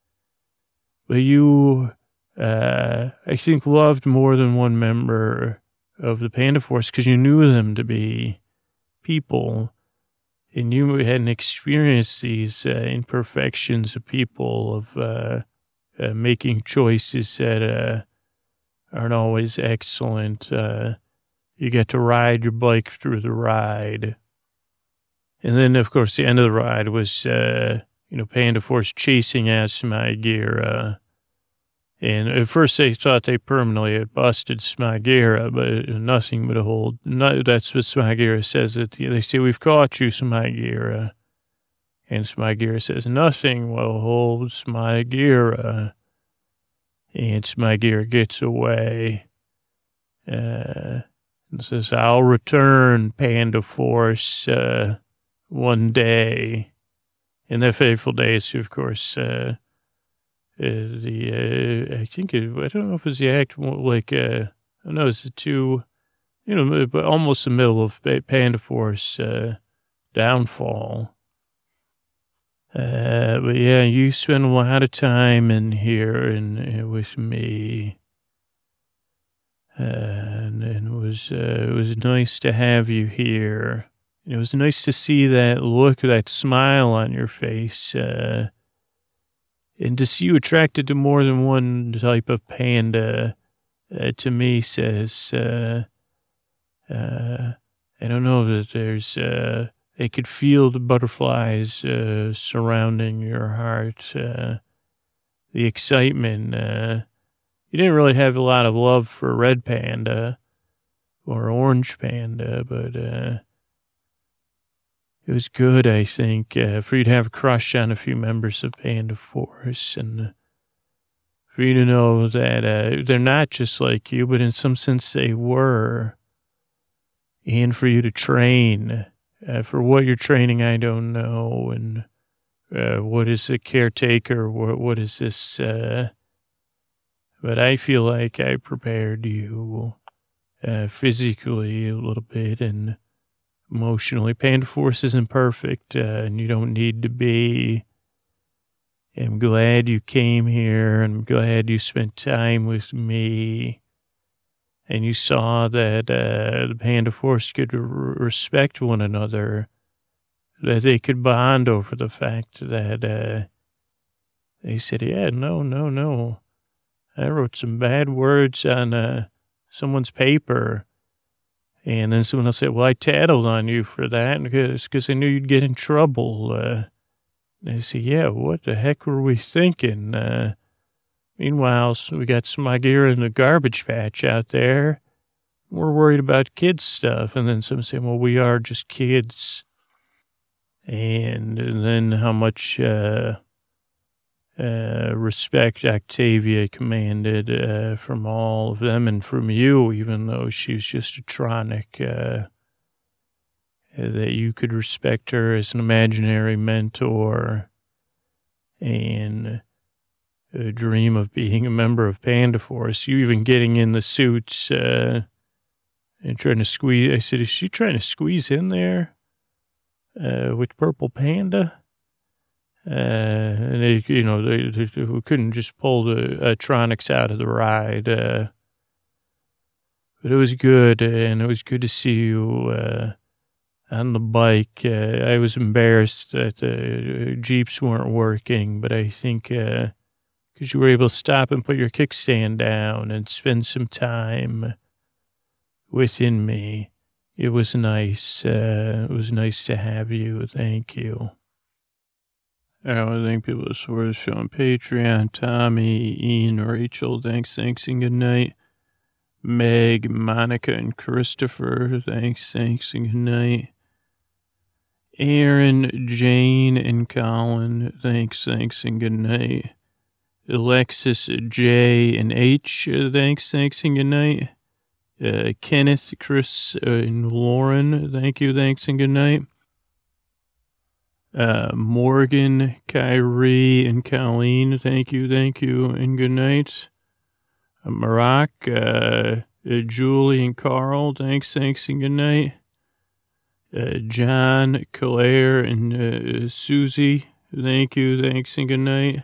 But you, uh, I think, loved more than one member of the Panda Force because you knew them to be people, and you hadn't experienced these uh, imperfections of people, of uh, uh, making choices that uh, aren't always excellent. Uh, you get to ride your bike through the ride. And then, of course, the end of the ride was... Uh, you know, Panda Force chasing at Smagira. And at first they thought they permanently had busted Smagira, but nothing would hold. No, that's what Smagira says. That they say, we've caught you, Smagira. And Smagira says, nothing will hold Smagira. And Smagira gets away. Uh, and says, I'll return, Panda Force, uh, one day. In the fateful days, of course, uh, uh, the, uh, I think, it, I don't know if it was the act, like, uh, I don't know, it's the two, you know, but almost the middle of Panda Force, uh, Downfall. Uh, but yeah, you spend a lot of time in here and uh, with me. Uh, and, and it was, uh, it was nice to have you here. It was nice to see that look, that smile on your face, uh, and to see you attracted to more than one type of panda, uh, to me says, uh, uh, I don't know that there's, uh, I could feel the butterflies, uh, surrounding your heart, uh, the excitement. Uh, you didn't really have a lot of love for red panda or orange panda, but, uh, it was good, I think, uh, for you to have a crush on a few members of Panda Force, and for you to know that uh, they're not just like you, but in some sense they were, and for you to train. Uh, for what you're training, I don't know, and uh, what is a caretaker, what, what is this, uh, but I feel like I prepared you uh, physically a little bit, and emotionally. Panda Force isn't perfect, uh, and you don't need to be. I'm glad you came here, and I'm glad you spent time with me, and you saw that uh, the Panda Force could r- respect one another, that they could bond over the fact that uh, they said, yeah, no, no, no. I wrote some bad words on uh, someone's paper. And then someone else said, well, I tattled on you for that because I knew you'd get in trouble. Uh, and I said, yeah, what the heck were we thinking? Uh, meanwhile, so we got Smagira in the garbage patch out there. We're worried about kids stuff. And then someone said, well, we are just kids. And, and then how much uh, uh, respect Octavia commanded uh, from all of them and from you, even though she was just a Tronic, uh, that you could respect her as an imaginary mentor and a dream of being a member of Panda Force. You even getting in the suits uh, and trying to squeeze. I said, is she trying to squeeze in there uh, with Purple Panda? Uh, and they, you know, they, they, they couldn't just pull the uh, Tronics out of the ride. Uh, But it was good, and it was good to see you uh, on the bike. Uh, I was embarrassed that the Jeeps weren't working, but I think because uh, you were able to stop and put your kickstand down and spend some time within me, it was nice. Uh, it was nice to have you. Thank you. I want to thank people that support the show on Patreon. Tommy, Ian, Rachel, thanks, thanks, and good night. Meg, Monica, and Christopher, thanks, thanks, and good night. Aaron, Jane, and Colin, thanks, thanks, and good night. Alexis, J, and H, thanks, thanks, and good night. Uh, Kenneth, Chris, uh, and Lauren, thank you, thanks, and good night. Uh, Morgan, Kyrie, and Colleen, thank you, thank you, and good night. Uh, Marak, uh, uh, Julie, and Carl, thanks, thanks, and good night. Uh, John, Claire, and uh, Susie, thank you, thanks, and good night.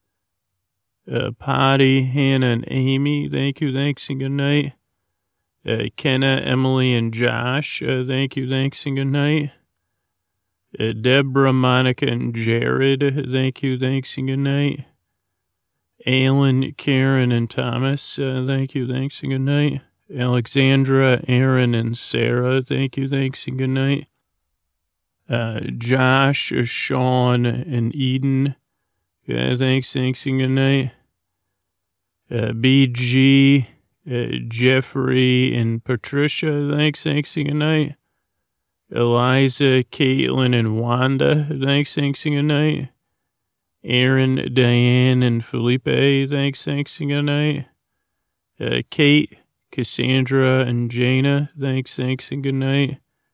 Uh, Patty, Hannah, and Amy, thank you, thanks, and good night. Uh, Kenna, Emily, and Josh, uh, thank you, thanks, and good night. Uh, Deborah, Monica, and Jared, thank you, thanks, and good night. Alan, Karen, and Thomas, uh, thank you, thanks, and good night. Alexandra, Aaron, and Sarah, thank you, thanks, and good night. Uh, Josh, Sean, and Eden, uh, thanks, thanks, and good night. Uh, B G, uh, Jeffrey, and Patricia, thanks, thanks, and good night. Eliza, Caitlin, and Wanda, thanks, thanks, and good night. Aaron, Diane, and Felipe, thanks, thanks, and good night. Uh, Kate, Cassandra, and Jana, thanks, thanks, and good night.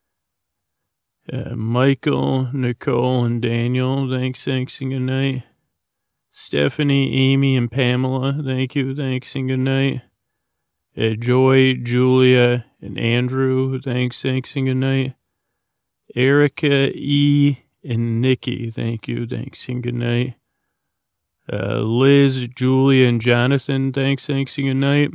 Uh, Michael, Nicole, and Daniel, thanks, thanks, and good night. Stephanie, Amy, and Pamela, thank you, thanks, and good night. Uh, Joy, Julia, and Andrew, thanks, thanks, and good night. Erica, E, and Nikki, thank you, thanks, and good night. Uh, Liz, Julia, and Jonathan, thanks, thanks, and good night.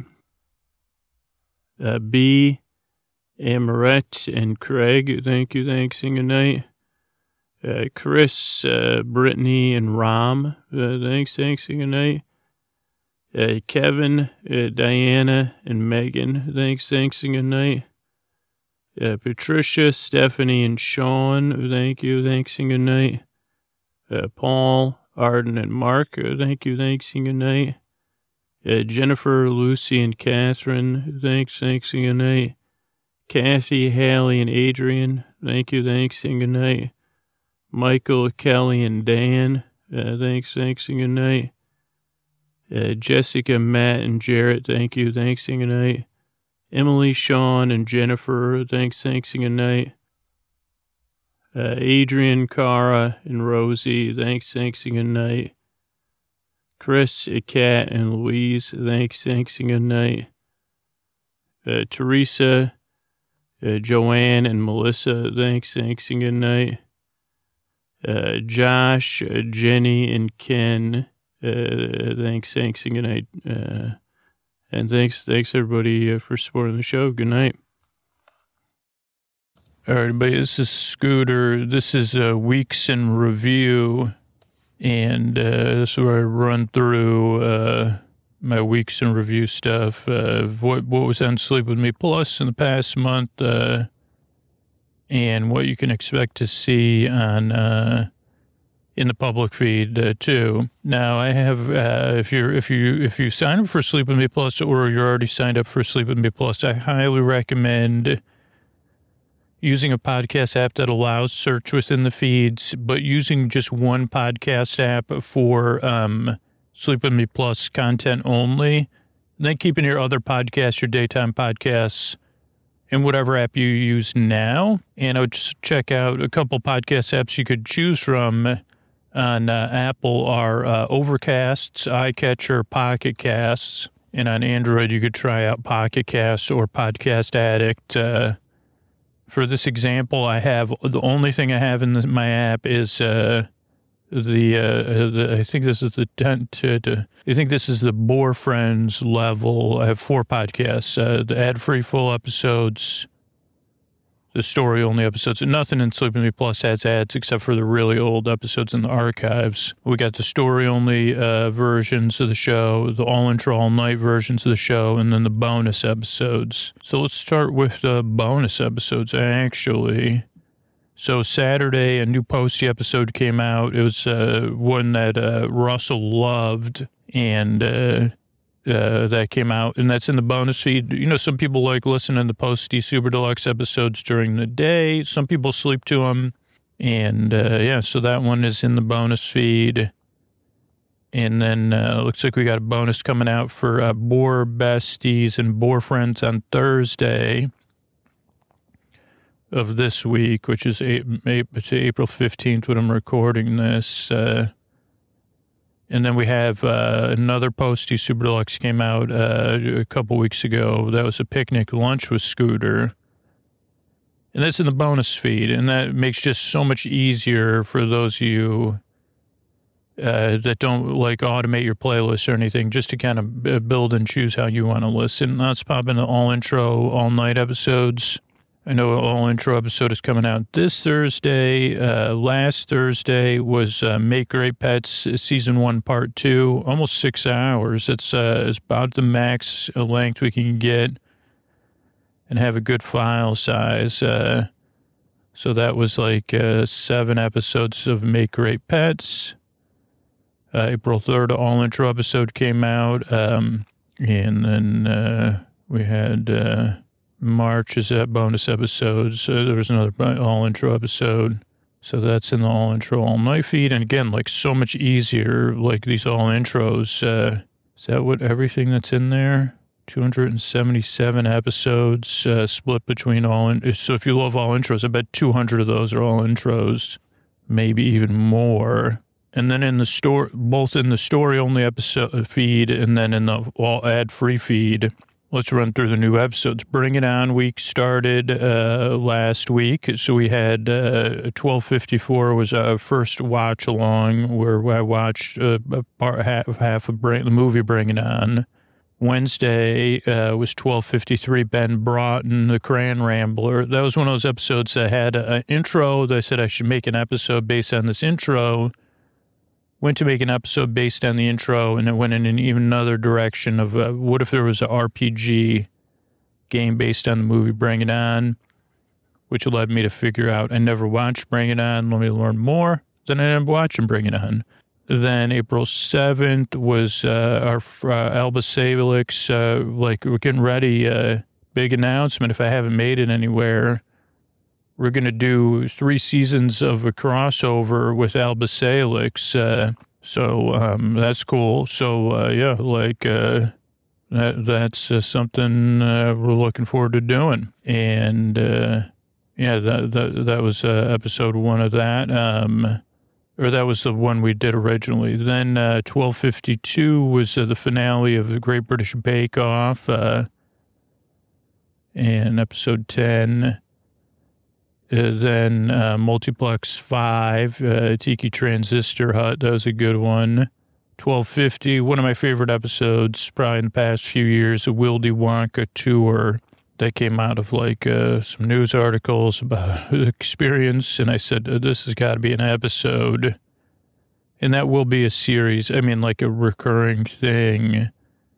Uh, B, Amaret, and Craig, thank you, thanks, and good night. Uh, Chris, uh, Brittany, and Ram, uh, thanks, thanks, and good night. Uh, Kevin, uh, Diana, and Megan, thanks, thanks, and good night. Uh, Patricia, Stephanie, and Sean, thank you, thanks, and good night. Uh, Paul, Arden, and Mark, uh, thank you, thanks, and good night. Uh, Jennifer, Lucy, and Catherine, thanks, thanks, and good night. Kathy, Hallie, and Adrian, thank you, thanks, and good night. Michael, Kelly, and Dan, uh, thanks, thanks, and good night. Uh, Jessica, Matt, and Jarrett, thank you, thanks, and good night. Emily, Sean, and Jennifer, thanks, thanks, and good night. Uh, Adrian, Cara, and Rosie, thanks, thanks, and good night. Chris, Kat, and Louise, thanks, thanks, and good night. Uh, Teresa, uh, Joanne, and Melissa, thanks, thanks, and good night. Uh, Josh, uh, Jenny, and Ken, uh, thanks, thanks, and good night. Uh, and thanks, thanks everybody uh, for supporting the show. Good night. All right, everybody, this is Scooter. This is uh, Weeks in Review, and uh, this is where I run through uh, my Weeks in Review stuff. Uh, what, what was on Sleep With Me Plus in the past month, uh, and what you can expect to see on uh, in the public feed uh, too. Now, I have uh, if you're if you if you sign up for Sleep With Me Plus, or you're already signed up for Sleep With Me Plus, I highly recommend using a podcast app that allows search within the feeds, but using just one podcast app for um, Sleep With Me Plus content only, and then keeping your other podcasts, your daytime podcasts, in whatever app you use now. And I would just check out a couple podcast apps you could choose from on uh, Apple are uh, Overcasts, iCatcher, Pocket Casts, and on Android you could try out Pocket Casts or Podcast Addict. Uh, For this example, I have, the only thing I have in the, my app is uh, the, uh, the I think this is the tent. To, to, I think this is the Boar Friends level. I have four podcasts: uh, the ad-free full episodes, the story-only episodes, and nothing in Sleeping Beauty Plus has ads except for the really old episodes in the archives. We got the story-only uh, versions of the show, the all-intro, all-night versions of the show, and then the bonus episodes. So let's start with the bonus episodes, actually. So Saturday, a new Posty episode came out. It was uh, one that uh, Russell loved, and uh, uh, that came out, and that's in the bonus feed. You know, some people like listening to the Posty Super Deluxe episodes during the day. Some people sleep to them, and uh, yeah, so that one is in the bonus feed. And then uh, looks like we got a bonus coming out for uh, Boar Besties and Boar Friends on Thursday of this week, which is April fifteenth when I'm recording this. Uh, and then we have uh, another Posty Super Deluxe came out uh, a couple weeks ago. That was a picnic lunch with Scooter. And that's in the bonus feed. And that makes just so much easier for those of you uh, that don't like automate your playlist or anything, just to kind of build and choose how you want to listen. Let's pop into all intro, all night episodes. I know an all-intro episode is coming out this Thursday. Uh, last Thursday was uh, Make Great Pets Season one, Part two. Almost six hours. It's, uh, it's about the max length we can get and have a good file size. Uh, so that was like uh, seven episodes of Make Great Pets. Uh, April third, all-intro episode came out. Um, and then uh, we had... Uh, March is that bonus episodes. Uh, there was another all intro episode. So that's in the all intro, all night feed. And again, like so much easier, like these all intros. Uh, is that what everything that's in there? two hundred seventy-seven episodes uh, split between all. In- so if you love all intros, I bet two hundred of those are all intros, maybe even more. And then in the store, both in the story only episode feed and then in the all ad free feed. Let's run through the new episodes. Bring It On week started uh, last week. So we had uh, twelve fifty-four was our first watch along where I watched uh, part, half, half of bring, the movie Bring It On. Wednesday uh, was twelve fifty-three, Ben Broughton, The Crayon Rambler. That was one of those episodes that had an intro. They said I should make an episode based on this intro. Went to make an episode based on the intro, and it went in an even another direction of uh, what if there was an R P G game based on the movie Bring It On, which led me to figure out I never watched Bring It On. Let me learn more. Then I ended up watching Bring It On. Then April seventh was uh, our uh, Alba Salix, uh, like we're getting ready, uh, big announcement if I haven't made it anywhere. We're going to do three seasons of a crossover with Alba Salix. Uh, so um, that's cool. So, uh, yeah, like uh, that, that's uh, something uh, we're looking forward to doing. And, uh, yeah, that, that, that was uh, episode one of that. Um, or that was the one we did originally. Then uh, twelve fifty-two was uh, the finale of the Great British Bake Off. Uh, and episode ten... Uh, then uh, Multiplex five, uh, Tiki Transistor Hut, that was a good one. twelve fifty, one of my favorite episodes, probably in the past few years, a Wildy Wonka tour that came out of like uh, some news articles about the experience. And I said, oh, this has got to be an episode. And that will be a series, I mean, like a recurring thing.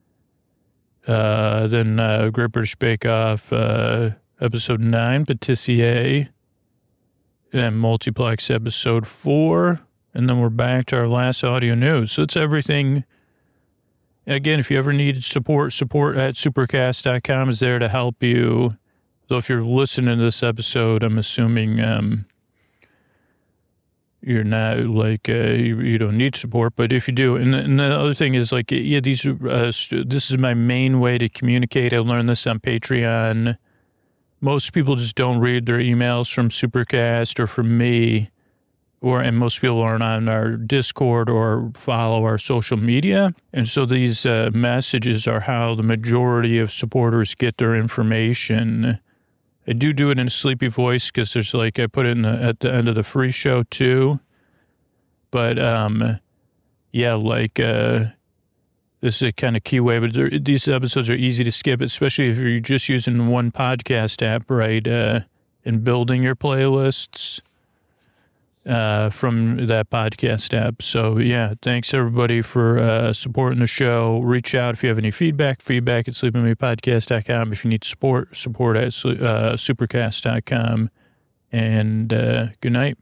Uh, then uh, Great British Bake Off, uh, episode nine, Patissier. And Multiplex episode four, and then we're back to our last audio news. So it's everything. And again, if you ever need support, support at supercast dot com is there to help you. Though if you're listening to this episode, I'm assuming um, you're not like, uh, you, you don't need support, but if you do, and, and the other thing is like, yeah, these are, uh, this is my main way to communicate. I learned this on Patreon. Most people just don't read their emails from Supercast or from me, or and most people aren't on our Discord or follow our social media. And so these uh, messages are how the majority of supporters get their information. I do do it in a sleepy voice because there's like, I put it in the, at the end of the free show too. But, um, yeah, like, uh, this is a kind of key way, but these episodes are easy to skip, especially if you're just using one podcast app, right? Uh, and building your playlists uh, from that podcast app. So, yeah, thanks everybody for uh, supporting the show. Reach out if you have any feedback, feedback at sleeping with me podcast dot com. If you need support, support at uh, supercast dot com. And uh, good night.